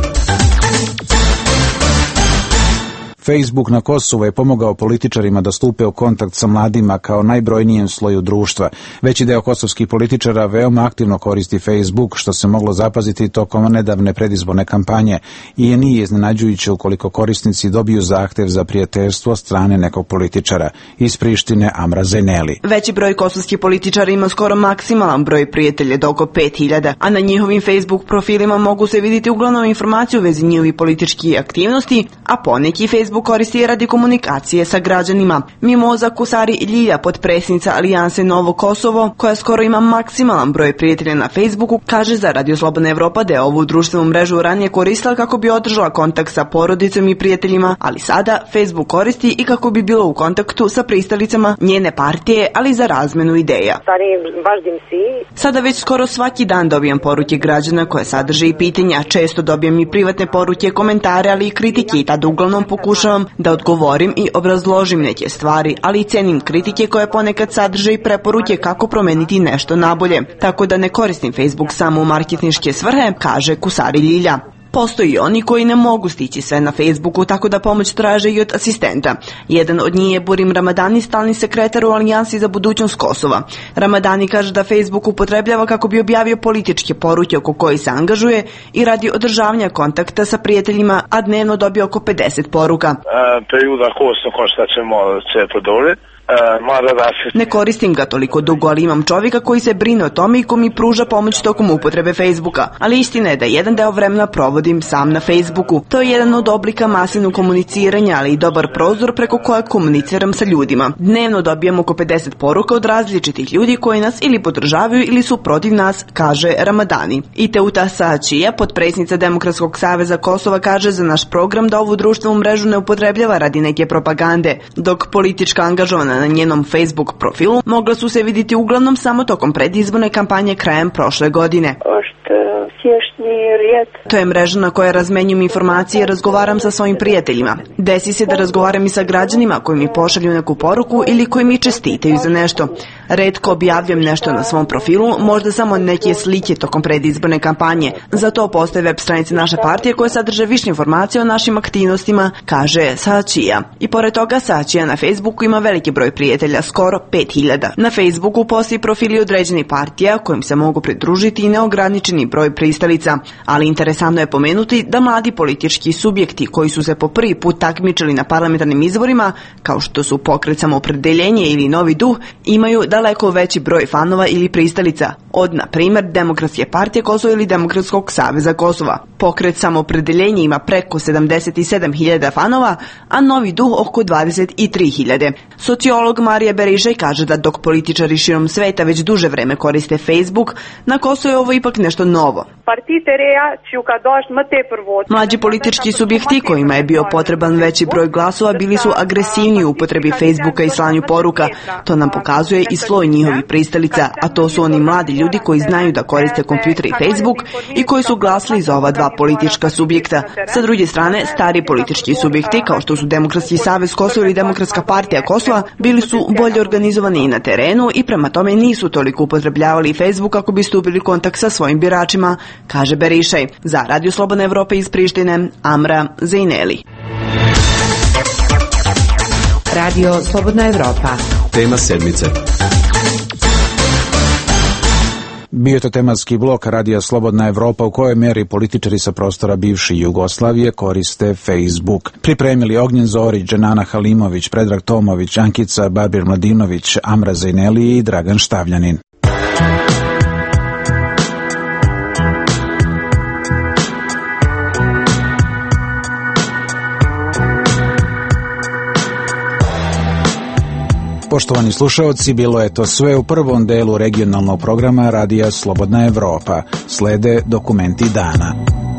Facebook na Kosovu je pomogao političarima da stupe u kontakt sa mladima kao najbrojnijem sloju društva. Veći deo kosovskih političara veoma aktivno koristi Facebook, što se moglo zapaziti tokom nedavne predizborne kampanje, i nije iznenađujuće ukoliko korisnici dobiju zahtev za prijateljstvo od strane nekog političara. Iz Prištine, Amra Zeneli. Veći broj kosovskih političara ima skoro maksimalan broj prijatelja, do oko pet hiljada, a na njihovim Facebook profilima mogu se vidjeti uglavnom informacije u vezi njihovih političkih aktivnosti, a poneki Facebook koristi radi komunikacije sa građanima. Mimoza Kusari Ljilja, potpredsjednica Alijanse Novo Kosovo, koja skoro ima maksimalan broj prijatelja na Facebooku, kaže za Radio Slobodna Evropa da je ovu društvenu mrežu ranije koristila kako bi održala kontakt sa porodicom i prijateljima, ali sada Facebook koristi i kako bi bilo u kontaktu sa pristalicama njene partije, ali za razmenu ideja. Sada već skoro svaki dan dobijam poruke građana koje sadrže i pitanja, često dobijam i privatne poruke, komentare, ali i kritike, i tada uglavnom pokušavam da odgovorim i obrazložim neke stvari, ali i cenim kritike koje ponekad sadrže i preporuke kako promeniti nešto nabolje. Tako da ne koristim Facebook samo u marketinške svrhe, kaže Kusari Ljilja. Postoji oni koji ne mogu stići sve na Facebooku, tako da pomoć traže i od asistenta. Jedan od njih je Burim Ramadani, stalni sekretar u Alijansi za budućnost Kosova. Ramadani kaže da Facebook upotrebljava kako bi objavio političke poruke oko koje se angažuje i radi održavanja kontakta sa prijateljima, a dnevno dobije oko pedeset poruka. Ne koristim ga toliko dugo, ali imam čovjeka koji se brine o tome i ko mi pruža pomoć tokom upotrebe Facebooka. Ali istina je da jedan deo vremena provodim sam na Facebooku. To je jedan od oblika masivnog komuniciranja, ali i dobar prozor preko kojeg komuniciram sa ljudima. Dnevno dobijam oko pedeset poruka od različitih ljudi koji nas ili podržavaju ili su protiv nas, kaže Ramadani. I Teuta Sačija, potpredsjednica Demokratskog saveza Kosova, kaže za naš program da ovu društvenu mrežu ne upotrebljava radi neke propagande, dok politička angažovana na njenom Facebook profilu mogla su se vidjeti uglavnom samo tokom predizborne kampanje krajem prošle godine. To je mreža na kojoj razmenjujem informacije i razgovaram sa svojim prijateljima. Desi se da razgovaram i sa građanima koji mi pošalju neku poruku ili koji mi čestitaju za nešto. Retko objavljujem nešto na svom profilu, možda samo neke slike tokom predizborne kampanje. Zato postoje web stranice naše partije koje sadrže više informacije o našim aktivnostima, kaže Sačija. I pored toga Sačija na Facebooku ima veliki broj prijatelja, skoro pet hiljada. Na Facebooku postoji profili određenih partija kojim se mogu pridružiti i neograničeni broj pristalica. Ali interesantno je pomenuti da mladi politički subjekti koji su se po prvi put takmičili na parlamentarnim izborima, kao što su Pokret Samoopredeljenje ili Novi duh, imaju daleko veći broj fanova ili pristalica od, na primjer, Demokratske partije Kosova ili Demokratskog saveza Kosova. Pokret Samoopredeljenje ima preko sedamdeset sedam hiljada fanova, a Novi duh oko dvadeset tri hiljade. Sociolog Marija Berišaj kaže da dok političari širom sveta već duže vreme koriste Facebook, na Kosovu je ovo ipak nešto novo. Mlađi politički subjekti kojima je bio potreban veći broj glasova bili su agresivniji u upotrebi Facebooka i slanju poruka. To nam pokazuje i sloj njihovih pristalica, a to su oni mladi ljudi koji znaju da koriste kompjuter i Facebook i koji su glasili za ova dva politička subjekta. Sa druge strane, stari politički subjekti, kao što su Demokratski savez Kosova ili Demokratska partija Kosova, bili su bolje organizovani i na terenu i prema tome nisu toliko upotrebljavali Facebook kako bi stupili u kontakt sa svojim biračima, kaže Berišaj. Za Radio Slobodna Evropa iz Prištine, Amra Zeneli. Radio Slobodna Evropa. Tema sedmice. Bio je to tematski blok Radija Slobodna Evropa u kojoj meri političari sa prostora bivše Jugoslavije koriste Facebook. Pripremili Ognjen Zorić, Dženana Halimović, Predrag Tomović, Ankica Babir Mladinović, Amra Zejneli i Dragan Štavljanin. Poštovani slušaoci, bilo je to sve u prvom delu regionalnog programa Radija Slobodna Evropa. Slede dokumenti dana.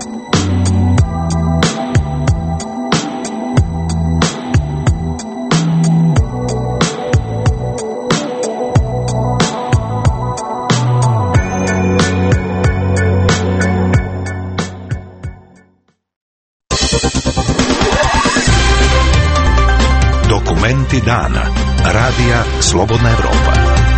Dokumenti dana. Radija Slobodna Evropa.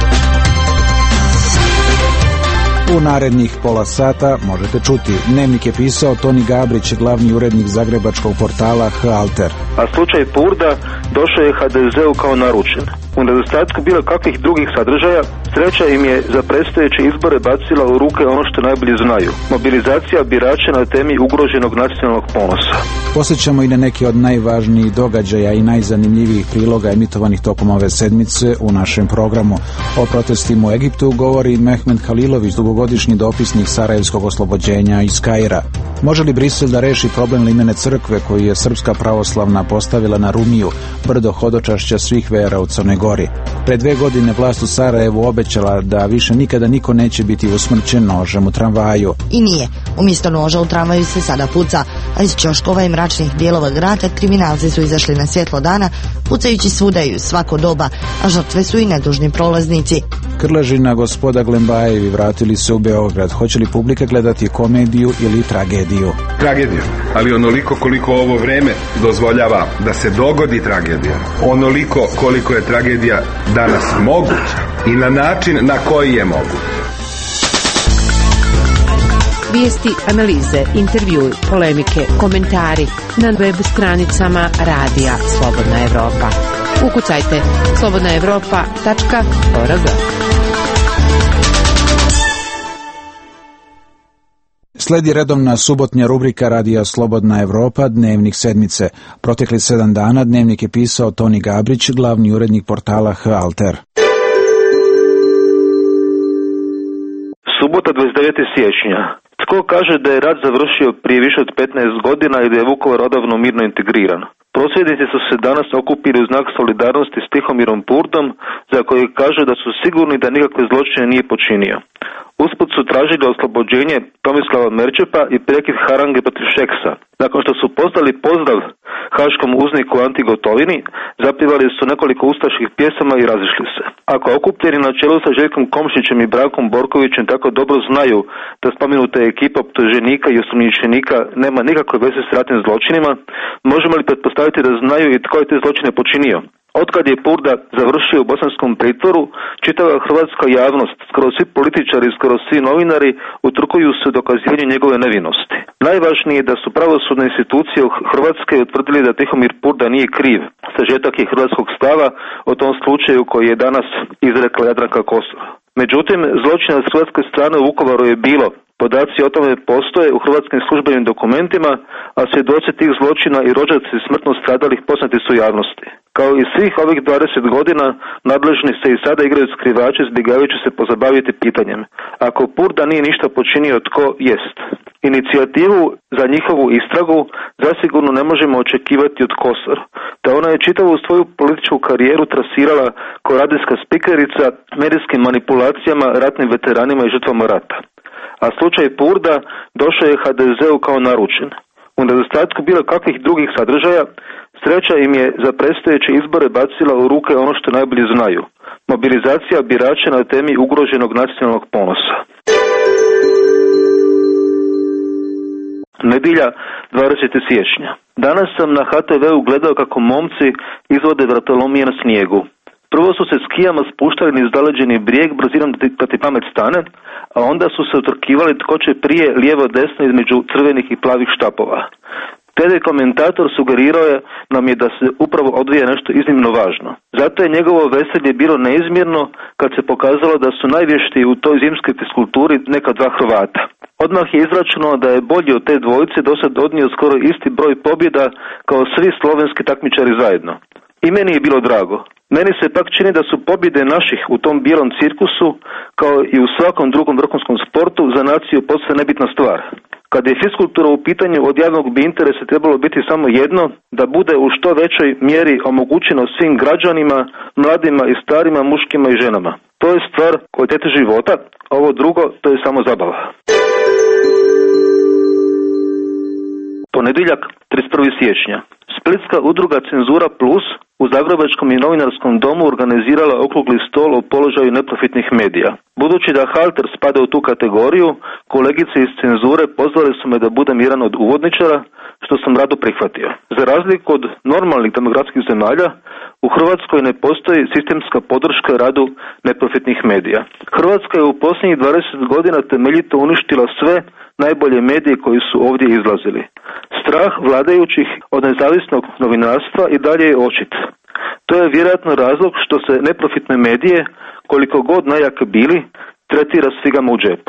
U narednih pola sata možete čuti. Dnevnik je pisao Toni Gabrić, glavni urednik zagrebačkog portala H-Alter. A slučaj Purda došao je ha de zeu kao naručen. U nedostatku bilo kakvih drugih sadržaja, sreća im je za predstojeće izbore bacila u ruke ono što najbolje znaju. Mobilizacija birača na temi ugroženog nacionalnog ponosa. Posjećamo i na neke od najvažnijih događaja i najzanimljivijih priloga emitovanih tokom ove sedmice u našem programu. O protestima u Egiptu govori Mehmed Halilović, dugogodišnji dopisnik Sarajevskog oslobođenja iz Kaira. Može li Brisel da reši problem limene crkve koju je Srpska pravoslavna postavila na Rumiju, brdo hodočašća svih vera u Crnoj Gori? Pre dve godine vlast u Sarajevu obećala da više nikada niko neće biti usmrćen nožem u tramvaju. I nije. Umjesto noža u tramvaju se sada puca, a iz ćoškova i mračnih dijelova grada kriminalci su izašli na svjetlo dana, pucajući svuda i u svako doba, a žrtve su i nedužni prolaznici. Krležina gospoda Glembajevi vratili se u Beograd. Hoće li publika gledati komediju ili tragediju? Tragediju, ali onoliko koliko ovo vreme dozvoljava da se dogodi tragedija. Onoliko koliko je tragedija danas moguća i na način na koji je moguća. Vijesti, analize, intervjui, polemike, komentari na web stranicama Radija Slobodna Evropa. Ukucajte slobodna evropa tačka org. Sledi redovna subotnja rubrika Radija Slobodna Evropa, Dnevnik sedmice. Protekli sedam dana Dnevnik je pisao Toni Gabrić, glavni urednik portala H-Alter. Subota dvadeset devetog siječnja. Tko kaže da je rat završio prije više od petnaest godina i da je Vukovar odavno mirno integriran? Prosvjednici su se danas okupili u znak solidarnosti s Tihomirom Purdom, za koji kaže da su sigurni da nikakve zločine nije počinio. Usput su tražili oslobođenje Tomislava Merčepa i prekid harange protiv Šeksa. Nakon što su poslali pozdrav haškom uzniku Anti Gotovini, zapjevali su nekoliko ustaških pjesama i razišli se. Ako okupljeni na čelu sa Željkom Komšićem i Brankom Borkovićem tako dobro znaju da spomenuta ekipa optuženika i osumnjičenika nema nikakve veze s ratnim zločinima, možemo li pretpostaviti da znaju i tko je te zločine počinio? Otkad je Purda završio u bosanskom pritvoru, čitava hrvatska javnost, skoro svi političari, skoro svi novinari utrkuju se u dokazivanju njegove nevinosti. Najvažnije je da su pravosudne institucije u Hrvatske utvrdili da Tihomir Purda nije kriv. Sažetak je hrvatskog stava o tom slučaju koji je danas izrekla Jadranka Kosor. Međutim, zločina s hrvatske strane u Vukovaru je bilo. Podaci o tome postoje u hrvatskim službenim dokumentima, a svjedoci tih zločina i rođaci smrtno stradalih poznati su javnosti. Kao i svih ovih dvadeset godina, nadležni se i sada igraju skrivači izbjegavajući se pozabaviti pitanjem. Ako Purda nije ništa počinio, tko jest? Inicijativu za njihovu istragu zasigurno ne možemo očekivati od Kosor. Da ona je čitavu svoju političku karijeru trasirala kao radijska spikerica medijskim manipulacijama, ratnim veteranima i žrtvama rata. A slučaj Purda došao je ha de zeu kao naručen. U nedostatku bilo kakvih drugih sadržaja, sreća im je za predstojeće izbore bacila u ruke ono što najbolje znaju. Mobilizacija birača na temi ugroženog nacionalnog ponosa. Nedjelja, dvadesetog siječnja. Danas sam na ha te veu gledao kako momci izvode vratolomije na snijegu. Prvo su se skijama spuštali niz zaleđeni brijeg brzinom da ti pamet stane, a onda su se utrkivali tko će prije lijevo desno između crvenih i plavih štapova. te ve komentator sugerirao je nam je da se upravo odvija nešto iznimno važno. Zato je njegovo veselje bilo neizmjerno kad se pokazalo da su najvještiji u toj zimskoj fiskulturi neka dva Hrvata. Odmah je izračunao da je bolji od te dvojice dosad odnio skoro isti broj pobjeda kao svi slovenski takmičari zajedno. I meni je bilo drago. Meni se pak čini da su pobjede naših u tom bijelom cirkusu, kao i u svakom drugom vrhunskom sportu, za naciju posve nebitna stvar. Kad je fiskultura u pitanju, od javnog bi interesa trebalo biti samo jedno, da bude u što većoj mjeri omogućeno svim građanima, mladima i starima, muškima i ženama. To je stvar kvalitete života, a ovo drugo, to je samo zabava. Ponedjeljak, trideset prvog siječnja. Splitska udruga Cenzura Plus u Zagrebačkom i novinarskom domu organizirala okrugli stol o položaju neprofitnih medija. Budući da Halter spada u tu kategoriju, kolegice iz Cenzure pozvali su me da budem jedan od uvodničara, što sam rado prihvatio. Za razliku od normalnih demokratskih zemalja, u Hrvatskoj ne postoji sistemska podrška radu neprofitnih medija. Hrvatska je u posljednjih dvadeset godina temeljito uništila sve najbolje medije koji su ovdje izlazili. Strah vladajućih od nezavisnog novinarstva i dalje je očit. To je vjerojatno razlog što se neprofitne medije, koliko god najjake bili, tretira s figama u džepu.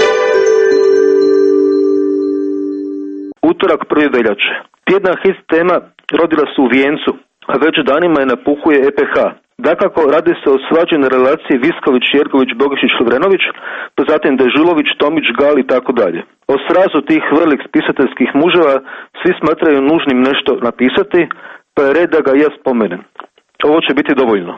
Utorak, prvi veljače. Tjedna hit tema rodila se u Vijencu, a već danima je napuhuje E P H. Dakako, radi se o svađenoj relaciji Visković, Jerković, Bogišić, Lovrenović, pa zatim Dežulović, Tomić, Gal i tako dalje. O srazu tih vrlih spisateljskih muževa svi smatraju nužnim nešto napisati, pa je red da ga ja spomenem. Ovo će biti dovoljno.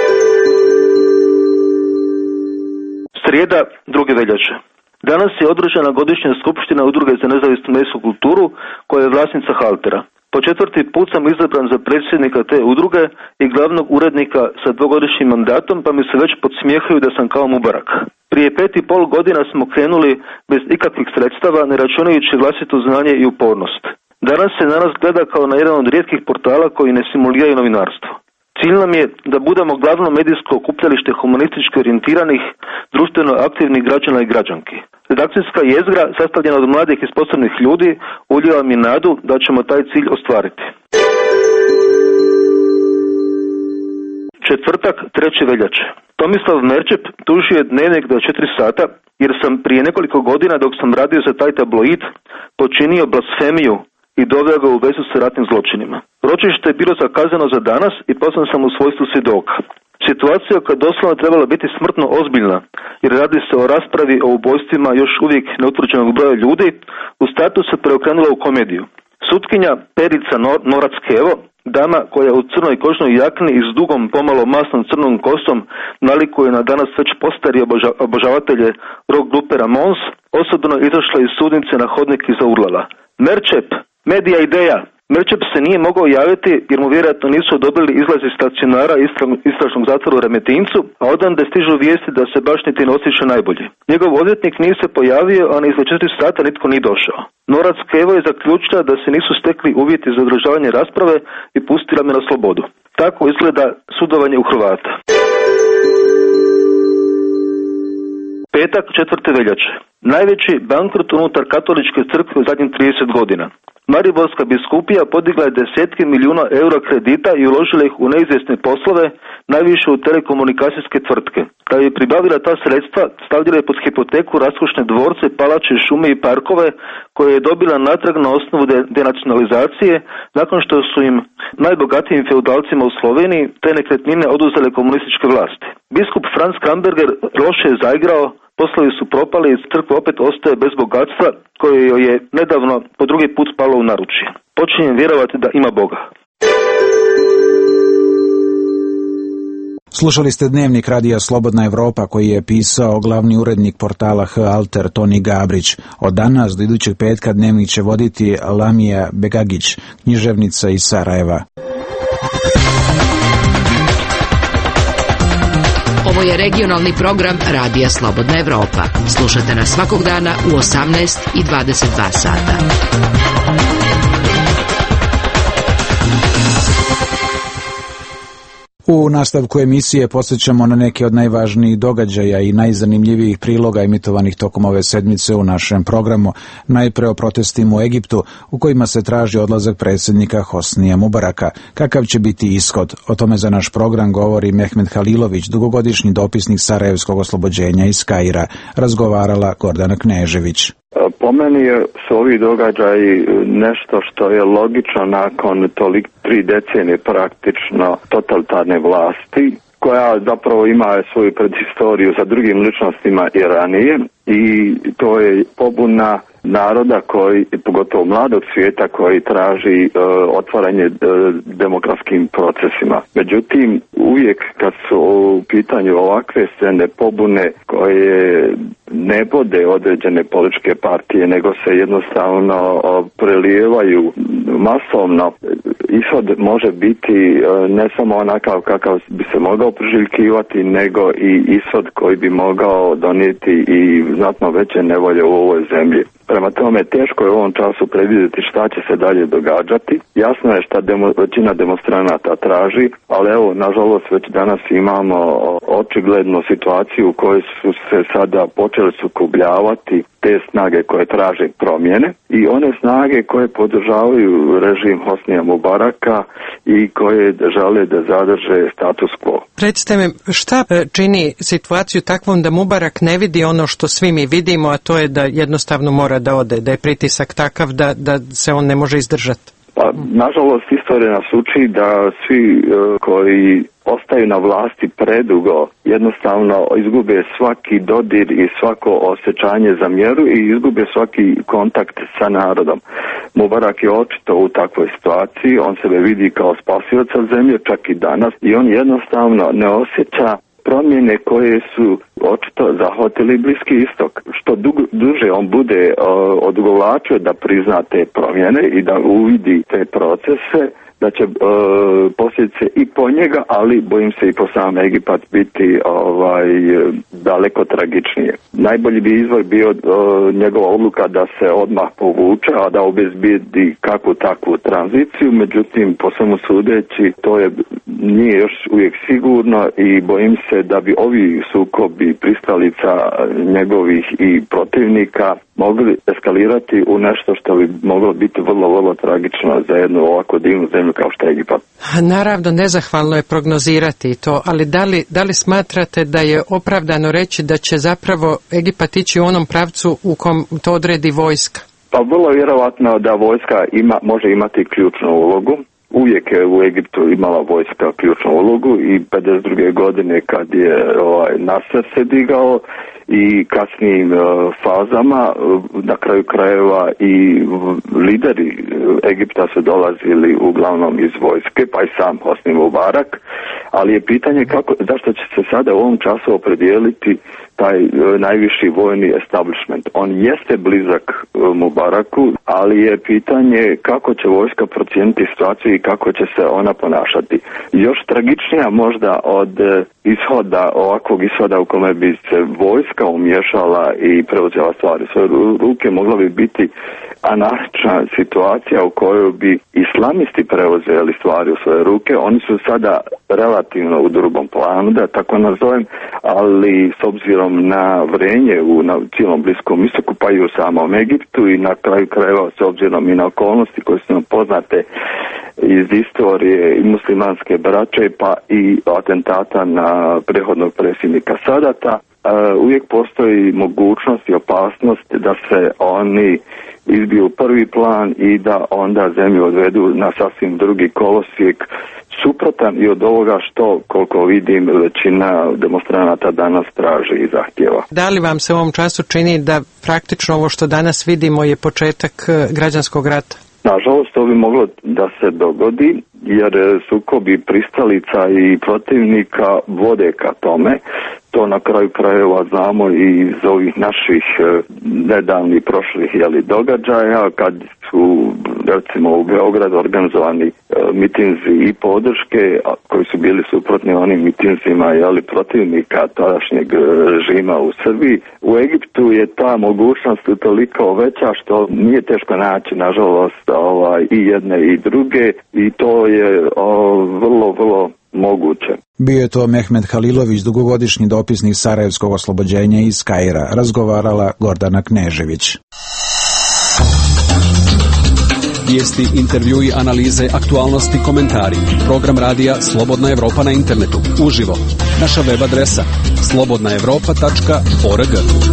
Srijeda, druge veljače. Danas je održana godišnja skupština Udruge za nezavisnu medijsku kulturu, koja je vlasnica Haltera. Po četvrti put sam izabran za predsjednika te udruge i glavnog urednika sa dvogodišnjim mandatom, pa mi se već podsmijehaju da sam kao Mubarak. Prije pet i pol godina smo krenuli bez ikakvih sredstava, ne računajući vlastito znanje i upornost. Danas se na nas gleda kao na jedan od rijetkih portala koji ne simuliraju novinarstvo. Cilj nam je da budemo glavno medijsko okupljalište humanistički orijentiranih, društveno aktivnih građana i građanki. Redakcijska jezgra, sastavljena od mladih i sposobnih ljudi, ulijeva mi nadu da ćemo taj cilj ostvariti. Četvrtak, treće veljače. Tomislav Merčep tužio je Dnevnik do četiri sata, jer sam prije nekoliko godina, dok sam radio za taj tabloid, počinio blasfemiju i doveo ga u vezu sa ratnim zločinima. Ročište je bilo zakazano za danas i poslan sam u svojstvu svjedoka. Situacija koja doslovno trebala biti smrtno ozbiljna, jer radi se o raspravi o ubojstvima još uvijek neutvrđenog broja ljudi, u startu se preokrenula u komediju. Sutkinja Perica Nor- Norac-Kevo, dama koja u crnoj kožnoj jakni i s dugom pomalo masnom crnom kosom nalikuje na danas već postari oboža- obožavatelje rock grupe Ramones, osobno izašla iz sudnice na hodnik i zaurlala: Merčep, medija ideja! Merčep se nije mogao javiti jer mu vjerojatno nisu odobrili izlaz iz stacionara istražnog zatvora u Remetincu, a odande stižu vijesti da se baš niti ne osjeća najbolje. Njegov odvjetnik nije se pojavio, a ni između četiri sata nitko nije došao. Norac-Kevo je zaključila da se nisu stekli uvjeti za održavanje rasprave i pustila me na slobodu. Tako izgleda sudovanje u Hrvata. Petak, četvrte veljače. Najveći bankrot unutar katoličke crkve u zadnjih trideset godina. Mariborska biskupija podigla je desetke milijuna eura kredita i uložila ih u neizvjesne poslove, najviše u telekomunikacijske tvrtke. Kad je pribavila ta sredstva, stavljala je pod hipoteku raskošne dvorce, palače, šume i parkove, koje je dobila natrag na osnovu denacionalizacije, nakon što su im najbogatijim feudalcima u Sloveniji te nekretnine oduzele komunističke vlasti. Biskup Franz Kramberger loše je zaigrao, poslovi su propali i crkva opet ostaje bez bogatstva koje joj je nedavno po drugi put palo u naručje. Počinjem vjerovati da ima Boga. Slušali ste Dnevnik radija Slobodna Evropa koji je pisao glavni urednik portala H-Alter Toni Gabrić. Od danas do idućeg petka Dnevnik će voditi Lamija Begagić, književnica iz Sarajeva. Ovo je regionalni program Radija Slobodna Evropa. Slušajte nas svakog dana u osamnaest i dvadeset dva sata. U nastavku emisije posjećamo na neke od najvažnijih događaja i najzanimljivijih priloga emitovanih tokom ove sedmice u našem programu. Najpre o protestima u Egiptu u kojima se traži odlazak predsjednika Hosnija Mubaraka. Kakav će biti ishod? O tome za naš program govori Mehmed Halilović, dugogodišnji dopisnik Sarajevskog oslobođenja iz Kaira. Razgovarala Gordana Knežević. Po meni su ovi događaji nešto što je logično nakon toliko tri decenije praktično totalitarne vlasti, koja zapravo ima svoju predhistoriju sa drugim ličnostima i ranije, i to je pobuna naroda koji, pogotovo mladog svijeta, koji traži e, otvaranje e, demokratskim procesima. Međutim, uvijek kad su u pitanju ovakve scene pobune koje ne vode određene političke partije, nego se jednostavno prelijevaju masovno, ishod može biti e, ne samo onakav kakav bi se mogao priželjkivati, nego i ishod koji bi mogao donijeti i znatno veće nevolje u ovoj zemlji. Prema tome, teško je u ovom času predvidjeti šta će se dalje događati. Jasno je šta demo, većina demonstranata traži, ali evo, nažalost, već danas imamo očiglednu situaciju u kojoj su se sada počeli sukobljavati te snage koje traže promjene i one snage koje podržavaju režim Hosnija Mubaraka i koje žele da zadrže status quo. Recite mi, šta čini situaciju takvom da Mubarak ne vidi ono što svi mi vidimo, a to je da jednostavno mora da ode, da je pritisak takav da, da se on ne može izdržati? Pa, nažalost, istorija nas uči da svi uh, koji ostaju na vlasti predugo jednostavno izgube svaki dodir i svako osjećanje za mjeru i izgube svaki kontakt sa narodom. Mubarak je očito u takvoj situaciji, on sebe vidi kao spasioca zemlje čak i danas i on jednostavno ne osjeća promjene koje su očito zahvatili Bliski istok. Što dugo, duže on bude uh, odugovlačio da prizna te promjene i da uvidi te procese, da će uh, posljedice i po njega, ali bojim se i po sam Egipat biti ovaj daleko tragičnije. Najbolji bi izvor bio uh, njegova odluka da se odmah povuče, a da obezbijedi kakvu takvu tranziciju, međutim po svemu sudeći to je nije još uvijek sigurno i bojim se da bi ovi sukobi pristalica njegovih i protivnika mogli eskalirati u nešto što bi moglo biti vrlo, vrlo tragično za jednu ovako divnu zemlju kao što je Egipat. Naravno, nezahvalno je prognozirati to, ali da li, da li smatrate da je opravdano reći da će zapravo Egipat ići u onom pravcu u kom to odredi vojska? Pa vrlo vjerovatno da vojska ima, može imati ključnu ulogu. Uvijek je u Egiptu imala vojska ključnu ulogu i pedeset druge godine kad je ovaj, Nasser se digao i kasnijim uh, fazama, uh, na kraju krajeva i lideri Egipta su dolazili uglavnom iz vojske, pa i sam Hosni Mubarak, ali je pitanje kako, zašto će se sada u ovom času opredijeliti taj uh, najviši vojni establishment. On jeste blizak uh, Mubaraku, ali je pitanje kako će vojska procijeniti situaciju i kako će se ona ponašati. Još tragičnija možda od uh, ishoda, ovakvog ishoda u kome bi se vojska umješala i preuzela stvari u svoje ruke, mogla bi biti anarhična situacija u kojoj bi islamisti preuzeli stvari u svoje ruke. Oni su sada relativno u drugom planu, da tako nazovem, ali s obzirom na vrenje u na cijelom Bliskom istoku, pa i u samom Egiptu i na kraju krajeva s obzirom i na okolnosti koje su nam poznate iz istorije i muslimanske braće, pa i atentata na prethodnog predsjednika Sadata, uh, uvijek postoji mogućnost i opasnost da se oni izbiju u prvi plan i da onda zemlju odvedu na sasvim drugi kolosijek, suprotan i od ovoga što, koliko vidim, većina demonstranata danas traži i zahtjeva. Da li vam se u ovom času čini da praktično ovo što danas vidimo je početak građanskog rata? Nažalost, to bi moglo da se dogodi, jer sukobi pristalica i protivnika vode ka tome. To na kraju krajeva znamo i iz ovih naših nedavnih prošlih jeli, događaja, kad su recimo u Beogradu organizovani mitinzi i podrške koji su bili suprotni onim mitinzima jeli, protivnika tadašnjeg režima u Srbiji. U Egiptu je ta mogućnost toliko veća što nije teško naći, nažalost, ovaj, i jedne i druge, i to je o, vrlo, vrlo moguće. Bio je to Mehmed Halilović, dugogodišnji dopisnik Sarajevskog oslobođenja iz Kaira. Razgovarala Gordana Knežević. Vijesti, intervjui, analize, aktualnosti, komentari. Program radija Slobodna Evropa na internetu. Uživo. Naša web adresa slobodna evropa tačka org.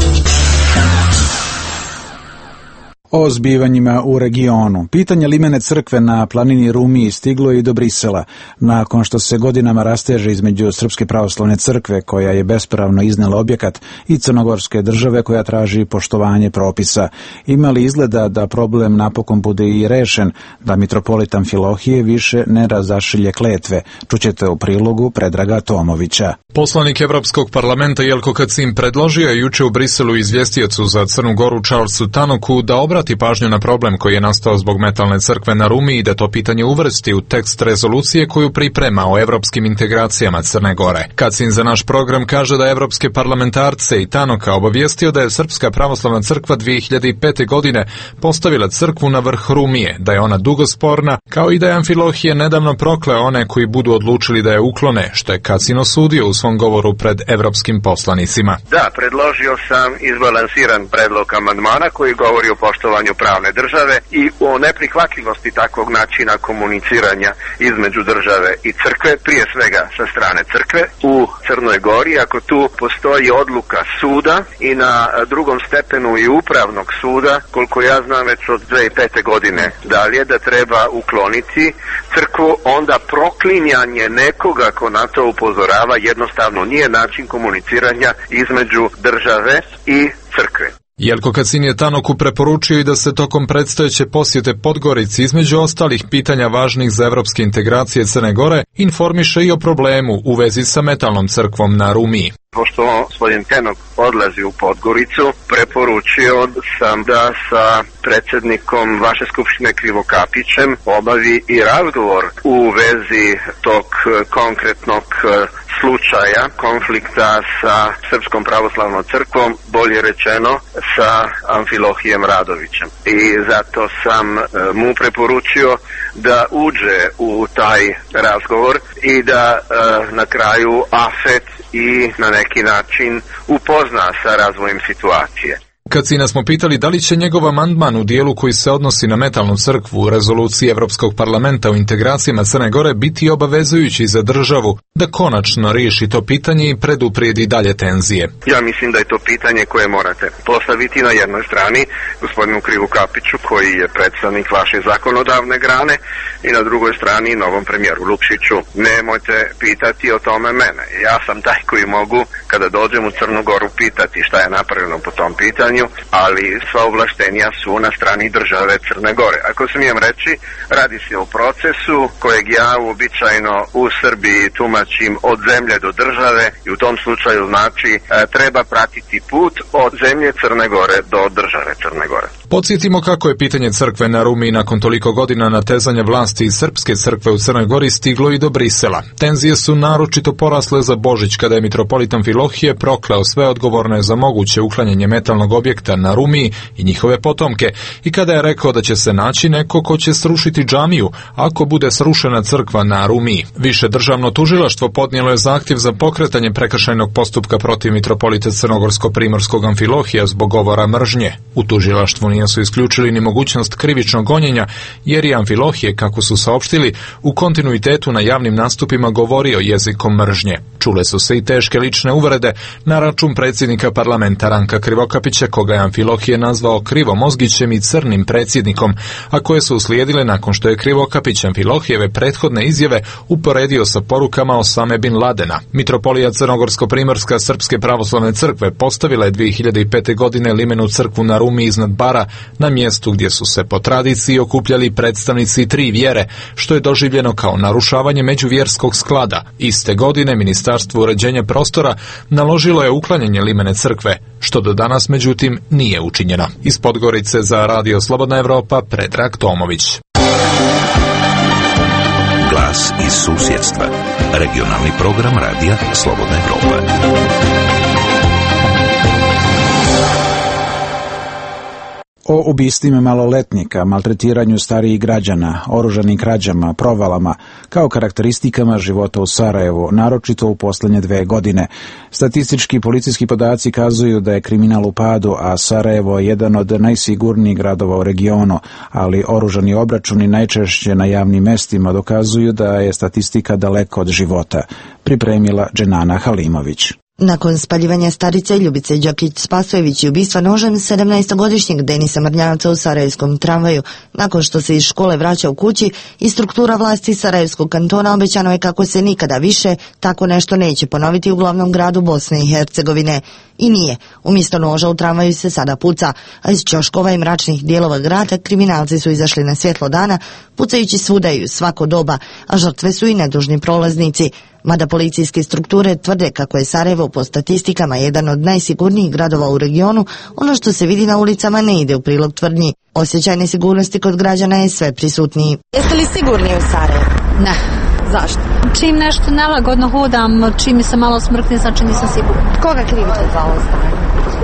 O zbivanjima u regionu. Pitanje limene crkve na planini Rumiji stiglo je i do Brisela, nakon što se godinama rasteže između Srpske pravoslavne crkve, koja je bespravno iznela objekat, i Crnogorske države, koja traži poštovanje propisa. Ima li izgleda da problem napokon bude i rešen, da mitropolit Amfilohije više ne razašilje kletve? Čućete u prilogu Predraga Tomovića. Poslanik Evropskog parlamenta Jelko Kacin predložio je juče u Briselu izvjestiocu za Crnu Goru Charlesu Tanoku da obrati pažnju na problem koji je nastao zbog metalne crkve na Rumi i da to pitanje uvrsti u tekst rezolucije koju priprema o evropskim integracijama Crne Gore. Kacin za naš program kaže da evropske parlamentarce i Tanoka obavijestio da je Srpska pravoslavna crkva dvije hiljade pete. godine postavila crkvu na vrh Rumije, da je ona dugo sporna, kao i da je Amfilohije nedavno prokleo one koji budu odlučili da je uklone, što je Kacin osudio u svom govoru pred evropskim poslanicima. Da, predložio sam izbalansiran predlog amandmana koji govori o poštovanju pravne države i o neprihvatljivosti takvog načina komuniciranja između države i crkve, prije svega sa strane crkve u Crnoj Gori. Ako tu postoji odluka suda i na drugom stepenu i upravnog suda, koliko ja znam već od dvije hiljade pete. godine dalje, da treba ukloniti crkvu, onda proklinjanje nekoga ko na to upozorava jednostavno nije način komuniciranja između države i crkve. Jelko Kacin je Tanoku preporučio i da se tokom predstojeće posjete Podgorici, između ostalih pitanja važnih za evropske integracije Crne Gore, informiše i o problemu u vezi sa metalnom crkvom na Rumiji. Pošto gospodin Tenok odlazi u Podgoricu, preporučio sam da sa predsjednikom vaše skupštine Krivokapićem obavi i razgovor u vezi tog konkretnog slučaja konflikta sa Srpskom pravoslavnom crkvom, bolje rečeno sa Amfilohijem Radovićem. I zato sam mu preporučio da uđe u taj razgovor i da na kraju afet i na neki način upozna sa razvojem situacije. Kacina smo pitali da li će njegov amandman u dijelu koji se odnosi na metalnu crkvu u rezoluciji Evropskog parlamenta o integracijama Crne Gore biti obavezujući za državu da konačno riješi to pitanje i preduprijedi dalje tenzije. Ja mislim da je to pitanje koje morate postaviti na jednoj strani gospodinu Krivokapiću, koji je predstavnik vaše zakonodavne grane, i na drugoj strani novom premijeru Lukšiću. Nemojte pitati o tome mene. Ja sam taj koji mogu, kada dođem u Crnu Goru, pitati šta je napravljeno po tom pitanju, ali sva ovlaštenja su na strani države Crne Gore. Ako smijem reći, radi se o procesu kojeg ja uobičajeno u Srbiji tumačim od zemlje do države i u tom slučaju znači treba pratiti put od zemlje Crne Gore do države Crne Gore. Podsjetimo kako je pitanje crkve na Rumiji nakon toliko godina natezanja vlasti iz Srpske crkve u Crnoj Gori stiglo i do Brisela. Tenzije su naročito porasle za Božić kada je mitropolit Amfilohije prokleo sve odgovorne za moguće uklanjanje metalnog objekta na Rumiji i njihove potomke i kada je rekao da će se naći neko ko će srušiti džamiju ako bude srušena crkva na Rumiji. Više državno tužilaštvo podnijelo je zahtjev za pokretanje prekršajnog postupka protiv mitropolita Crnogorsko-Primorskog Amfilohija zbog govora mržnje. U tužilaštvu nisu isključili ni mogućnost krivičnog gonjenja, jer je Amfilohije, kako su saopštili, u kontinuitetu na javnim nastupima govorio jezikom mržnje. Čule su se i teške lične uvrede na račun predsjednika parlamenta Ranka Krivokapića, koga je Amfilohije nazvao krivomozgićem i crnim predsjednikom, a koje su uslijedile nakon što je Krivokapić Amfilohijeve prethodne izjave uporedio sa porukama Osame bin Ladena. Mitropolija Crnogorsko-Primorska Srpske pravoslavne crkve postavila je dvije hiljade pete. godine limenu crkvu na Rumi iznad Bara, na mjestu gdje su se po tradiciji okupljali predstavnici tri vjere, što je doživljeno kao narušavanje međuvjerskog sklada. Iste godine Ministarstvo uređenja prostora naložilo je uklanjanje limene crkve, što do danas međutim nije učinjeno. Iz Podgorice za Radio Slobodna Evropa, Predrag Tomović. Glas iz susjedstva. Regionalni program Radija Slobodna Evropa. O ubistvima maloletnika, maltretiranju starijih građana, oružanim krađama, provalama, kao karakteristikama života u Sarajevu, naročito u posljednje dve godine. Statistički policijski podaci kazuju da je kriminal u padu, a Sarajevo je jedan od najsigurnijih gradova u regionu, ali oružani obračuni najčešće na javnim mestima dokazuju da je statistika daleko od života, pripremila Dženana Halimović. Nakon spaljivanja starice Ljubice Đakić-Spasojević i ubistva nožem sedamnaestogodišnjeg Denisa Mrnjavca u sarajevskom tramvaju, nakon što se iz škole vraća u kući, i struktura vlasti Sarajevskog kantona obećano je kako se nikada više tako nešto neće ponoviti u glavnom gradu Bosne i Hercegovine. I nije. Umjesto noža u tramvaju se sada puca, a iz ćoškova i mračnih dijelova grada kriminalci su izašli na svjetlo dana, pucajući svuda i u svako doba, a žrtve su i nedužni prolaznici. Mada policijske strukture tvrde kako je Sarajevo po statistikama jedan od najsigurnijih gradova u regionu, ono što se vidi na ulicama ne ide u prilog tvrdnji. Osjećaj nesigurnosti kod građana je sve prisutniji. Jeste li sigurni u Sarajevu? Ne. Zašto? Čim nešto nelagodno hodam, čim mi se malo smrkne, znači nisam sigurna. Koga krivite za ovo stanje?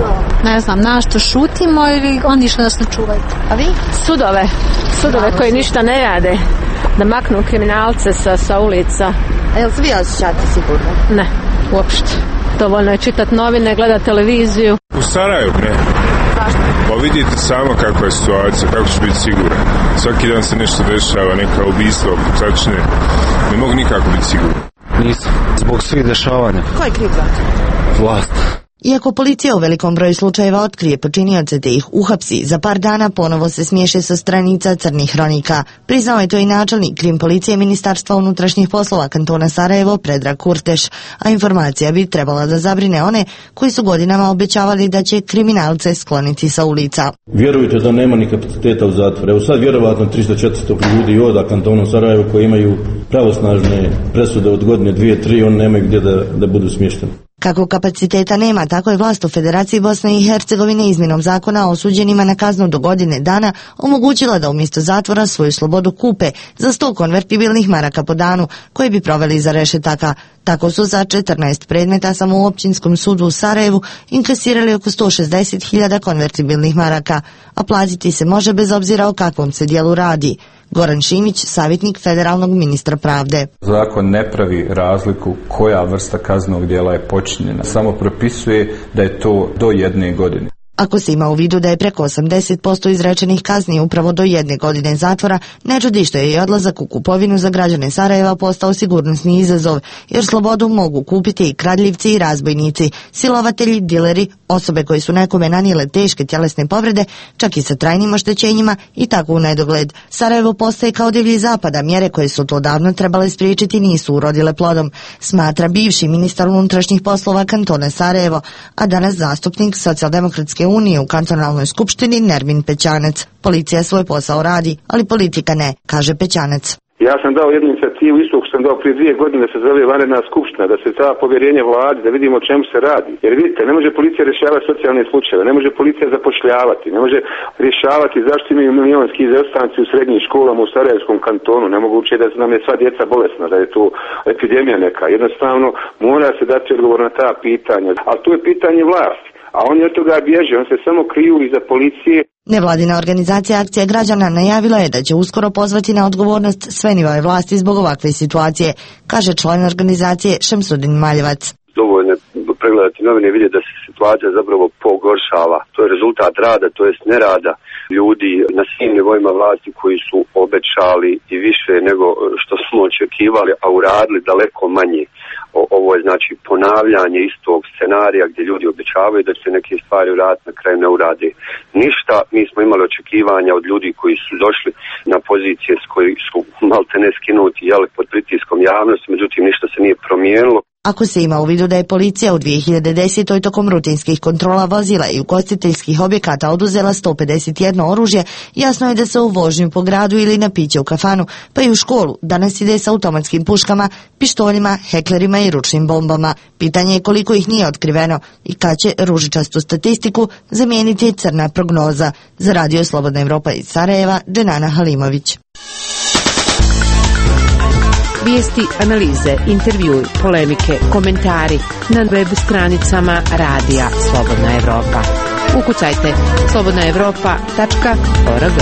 Ne znam, našto šutimo ili oni što nas ne čuvaju. A vi? Sudove. Sudove koji ništa ne rade. Da maknu kriminalce sa, sa ulica. A jel se vi osjećate sigurno? Ne, uopšte. Dovoljno je čitati novine, gledati televiziju. U Sarajevu ne. Zašto? Pa vidite samo kakva je situacija, kako će biti siguran. Svaki dan se nešto dešava, neka ubistva, pucačne. Ne mogu nikako biti siguran. Nisam, zbog svih dešavanja. Ko je kriv za to? Vlast. Iako policija u velikom broju slučajeva otkrije počinioce te ih uhapsi, za par dana ponovo se smiješe sa stranica crnih hronika. Priznao je to i načelnik krim policije Ministarstva unutrašnjih poslova kantona Sarajevo Predrag Kurteš, a informacija bi trebala da zabrine one koji su godinama obećavali da će kriminalce skloniti sa ulica. Vjerujte da nema ni kapaciteta u zatvore. Evo sad vjerovatno tristo četiristo ljudi oda kantonom Sarajevo koji imaju pravosnažne presude od godine dvije, tri, oni nemaju gdje da, da budu smješteni. Kako kapaciteta nema, tako je vlast u Federaciji Bosne i Hercegovine izmjenom zakona o osuđenima na kaznu do godine dana omogućila da umjesto zatvora svoju slobodu kupe za sto konvertibilnih maraka po danu, koje bi proveli za rešetaka. Tako su za četrnaest predmeta samo u općinskom sudu u Sarajevu inkasirali oko sto šezdeset hiljada konvertibilnih maraka, a platiti se može bez obzira o kakvom se dijelu radi. Goran Šimić, savjetnik federalnog ministra pravde. Zakon ne pravi razliku koja vrsta kaznenog djela je počinjena, samo propisuje da je to do jedne godine. Ako se ima u vidu da je preko osamdeset posto izrečenih kazni upravo do jedne godine zatvora, ne čudi što je i odlazak u kupovinu za građane Sarajeva postao sigurnosni izazov, jer slobodu mogu kupiti i kradljivci i razbojnici, silovatelji, dileri, osobe koji su nekome nanijele teške tjelesne povrede, čak i sa trajnim oštećenjima i tako u nedogled. Sarajevo postaje kao divlji zapada, mjere koje su to davno trebale spriječiti nisu urodile plodom, smatra bivši ministar unutrašnjih poslova kantona Sarajevo, a danas zastupnik Socijaldemokratske unije u kantonalnoj skupštini Nermin Pećanec. Policija svoj posao radi, ali politika ne, kaže Pećanec. Ja sam dao jednu inicijativu isto što sam dao prije dvije godine, se zove vanredna skupština, da se da povjerenje vladi, da vidimo o čemu se radi. Jer vidite, ne može policija rješavati socijalne slučajeve, ne može policija zapošljavati, ne može rješavati zašto imaju milionski izostanci u srednjim školama u Sarajevskom kantonu, nemoguće da nam je sva djeca bolesna, da je tu epidemija neka. Jednostavno mora se dati odgovor na ta pitanja, ali to je pitanje vlasti. A oni od toga bježe, on se samo kriju iza policije. Nevladina organizacija Akcija građana najavila je da će uskoro pozvati na odgovornost sve nivoe vlasti zbog ovakve situacije, kaže član organizacije Šemsudin Maljevac. Dovoljno pregledati novine i vidjeti da se situacija zapravo pogoršava. To je rezultat rada, to jest nerada ljudi na svim nivoima vlasti koji su obećali i više nego što smo očekivali, a uradili daleko manje. Ovo je znači ponavljanje istog scenarija gdje ljudi obećavaju da će neke stvari uraditi, na kraju ne urade ništa. Mi smo imali očekivanja od ljudi koji su došli na pozicije s koji su malte ne skinuti jeli, pod pritiskom javnosti, međutim ništa se nije promijenilo. Ako se ima u vidu da je policija u dvije hiljade desetoj tokom rutinskih kontrola vozila i ugostiteljskih objekata oduzela sto pedeset jedno oružje, jasno je da se u vožnju po gradu ili na piće u kafanu, pa i u školu danas ide s automatskim puškama, pištoljima, heklerima i ručnim bombama. Pitanje je koliko ih nije otkriveno i kad će ružičastu statistiku zamijeniti crna prognoza. Za Radio Slobodna Evropa iz Sarajeva, Dženana Halimović. Vijesti, analize, intervjui, polemike, komentari na web stranicama Radija Slobodna Evropa. Ukucajte slobodna evropa tačka org.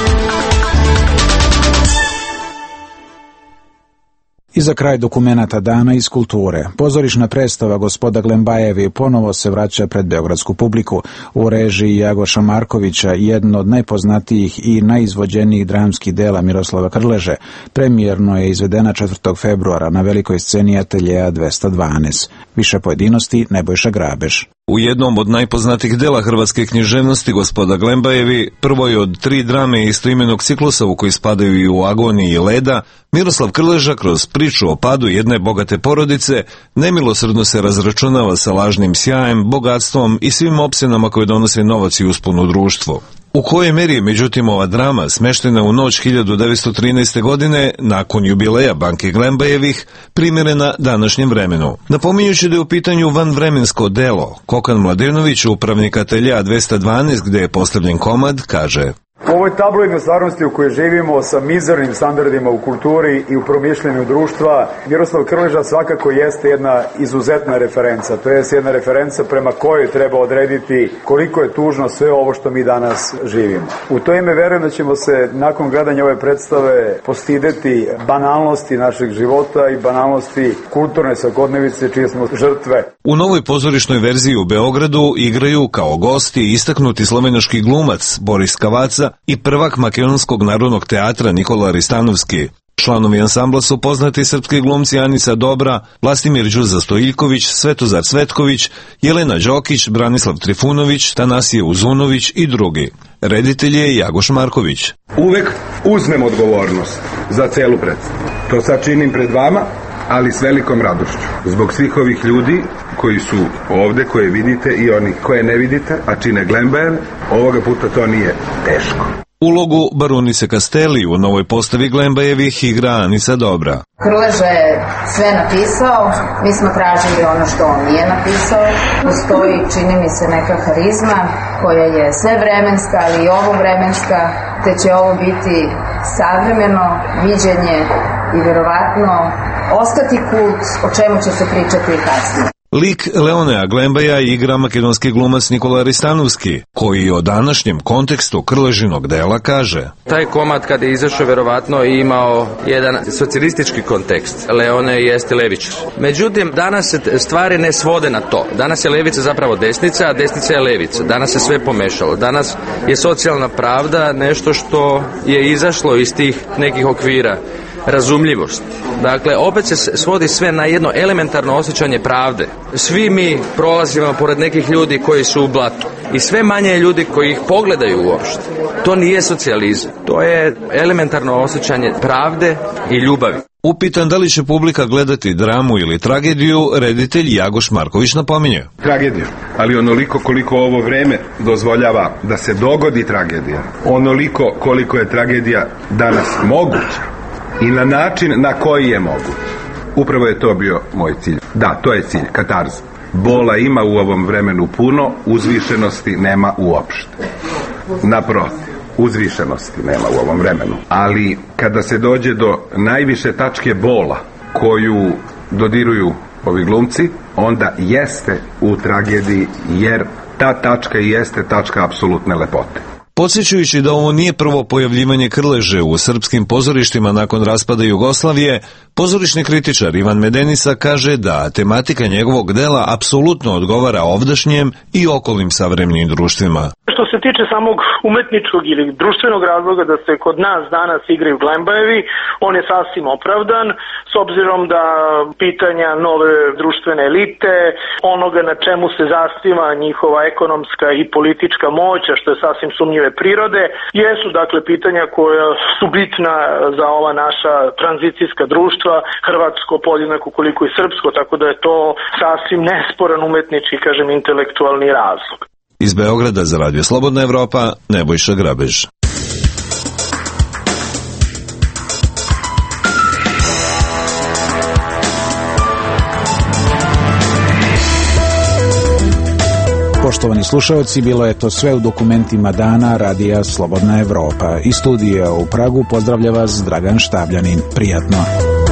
I za kraj dokumenata dana iz kulture. Pozorišna predstava Gospoda Glembajevi ponovo se vraća pred beogradsku publiku u režiji Jagoša Markovića, jedno od najpoznatijih i najizvođenijih dramskih dela Miroslava Krleže. Premijerno je izvedena četvrtog februara na velikoj sceni Ateljeja dvesta dvanaest. Više pojedinosti Nebojša Grabež. U jednom od najpoznatijih dela hrvatske književnosti Gospoda Glembajevi, prvoj od tri drame istoimenog ciklusa u koji spadaju i u Agoniji i Leda, Miroslav Krleža kroz priču o padu jedne bogate porodice nemilosrdno se razračunava sa lažnim sjajem, bogatstvom i svim opsjenama koje donose novac i uspon u društvo. U kojoj meri je međutim ova drama smeštena u noć hiljadu devetsto trinaeste. godine nakon jubileja banke Glembajevih primjerena današnjem vremenu. Napominjući da je u pitanju vanvremensko delo, Kokan Mladenović, upravnik Ateljeja dvesta dvanaest gde je postavljen komad, kaže: U ovoj tabloidnoj stvarnosti u kojoj živimo sa mizernim standardima u kulturi i u promišljanju društva, Miroslav Krleža svakako jeste jedna izuzetna referenca. To je jedna referenca prema kojoj treba odrediti koliko je tužno sve ovo što mi danas živimo. U to ime verujem da ćemo se nakon gledanja ove predstave postideti banalnosti našeg života i banalnosti kulturne svakodnevice čije smo žrtve. U novoj pozorišnoj verziji u Beogradu igraju kao gosti istaknuti slovenački glumac Boris Kavaca i prvak Makedonskog narodnog teatra Nikola Ristanovski. Članovi ansambla su poznati srpski glumci Anisa Dobra, Vlastimir Đuza Stojiljković, Svetozar Cvetković, Jelena Đokić, Branislav Trifunović, Tanasije Uzunović i drugi. Reditelj je Jagoš Marković. Uvek uzmem odgovornost za celu predstavu. To sad činim pred vama, ali s velikom radošću. Zbog svih ovih ljudi koji su ovde, koje vidite i oni koje ne vidite, a čine Glembajev, ovoga puta to nije teško. Ulogu barunice Kasteli u novoj postavi Glembajevih igra Anisa Dobra. Krleža je sve napisao, mi smo tražili ono što on nije napisao. Postoji, čini mi se, neka harizma koja je sve vremenska, ali i ovo vremenska, te će ovo biti savremeno viđenje i verovatno ostati kult, o čemu će se pričati i kasnije. Lik Leonea Glembaja igra makedonski glumac Nikola Ristanovski, koji o današnjem kontekstu Krležinog dela kaže: Taj komad kad je izašao verovatno je imao jedan socijalistički kontekst. Leone jeste levičar. Međutim, danas se stvari ne svode na to. Danas je levica zapravo desnica, a desnica je levica. Danas se sve pomešalo. Danas je socijalna pravda nešto što je izašlo iz tih nekih okvira. Razumljivost. Dakle, opet se svodi sve na jedno elementarno osjećanje pravde. Svi mi prolazimo pored nekih ljudi koji su u blatu i sve manje je ljudi koji ih pogledaju uopšte. To nije socijalizam. To je elementarno osjećanje pravde i ljubavi. Upitan da li će publika gledati dramu ili tragediju, reditelj Jagoš Marković napominje: Tragediju, ali onoliko koliko ovo vreme dozvoljava da se dogodi tragedija, onoliko koliko je tragedija danas moguća i na način na koji je moguć. Upravo je to bio moj cilj. Da, to je cilj, katarza. Bola ima u ovom vremenu puno, uzvišenosti nema uopšte. Naprotiv, uzvišenosti nema u ovom vremenu. Ali kada se dođe do najviše tačke bola koju dodiruju ovi glumci, onda jeste u tragediji, jer ta tačka jeste tačka apsolutne lepote. Podsjećajući da ovo nije prvo pojavljivanje Krleže u srpskim pozorištima nakon raspada Jugoslavije, pozorišni kritičar Ivan Medenisa kaže da tematika njegovog dela apsolutno odgovara ovdašnjem i okolnim savremenim društvima. Što se tiče samog umetničkog ili društvenog razloga da se kod nas danas igraju Glembajevi, on je sasvim opravdan, s obzirom da pitanja nove društvene elite, onoga na čemu se zasniva njihova ekonomska i politička moć, a što je sasvim sumnjive prirode, jesu dakle pitanja koja su bitna za ova naša tranzicijska društva, hrvatsko podjednako koliko i srpsko, tako da je to sasvim nesporan umetnički, kažem, intelektualni razlog. Iz Beograda za Radio Slobodna Evropa, Nebojša Grabež. Poštovani slušalci, bilo je to sve u dokumentima dana Radija Slobodna Evropa. Iz studija u Pragu pozdravlja vas Dragan Štabljanin. Prijatno.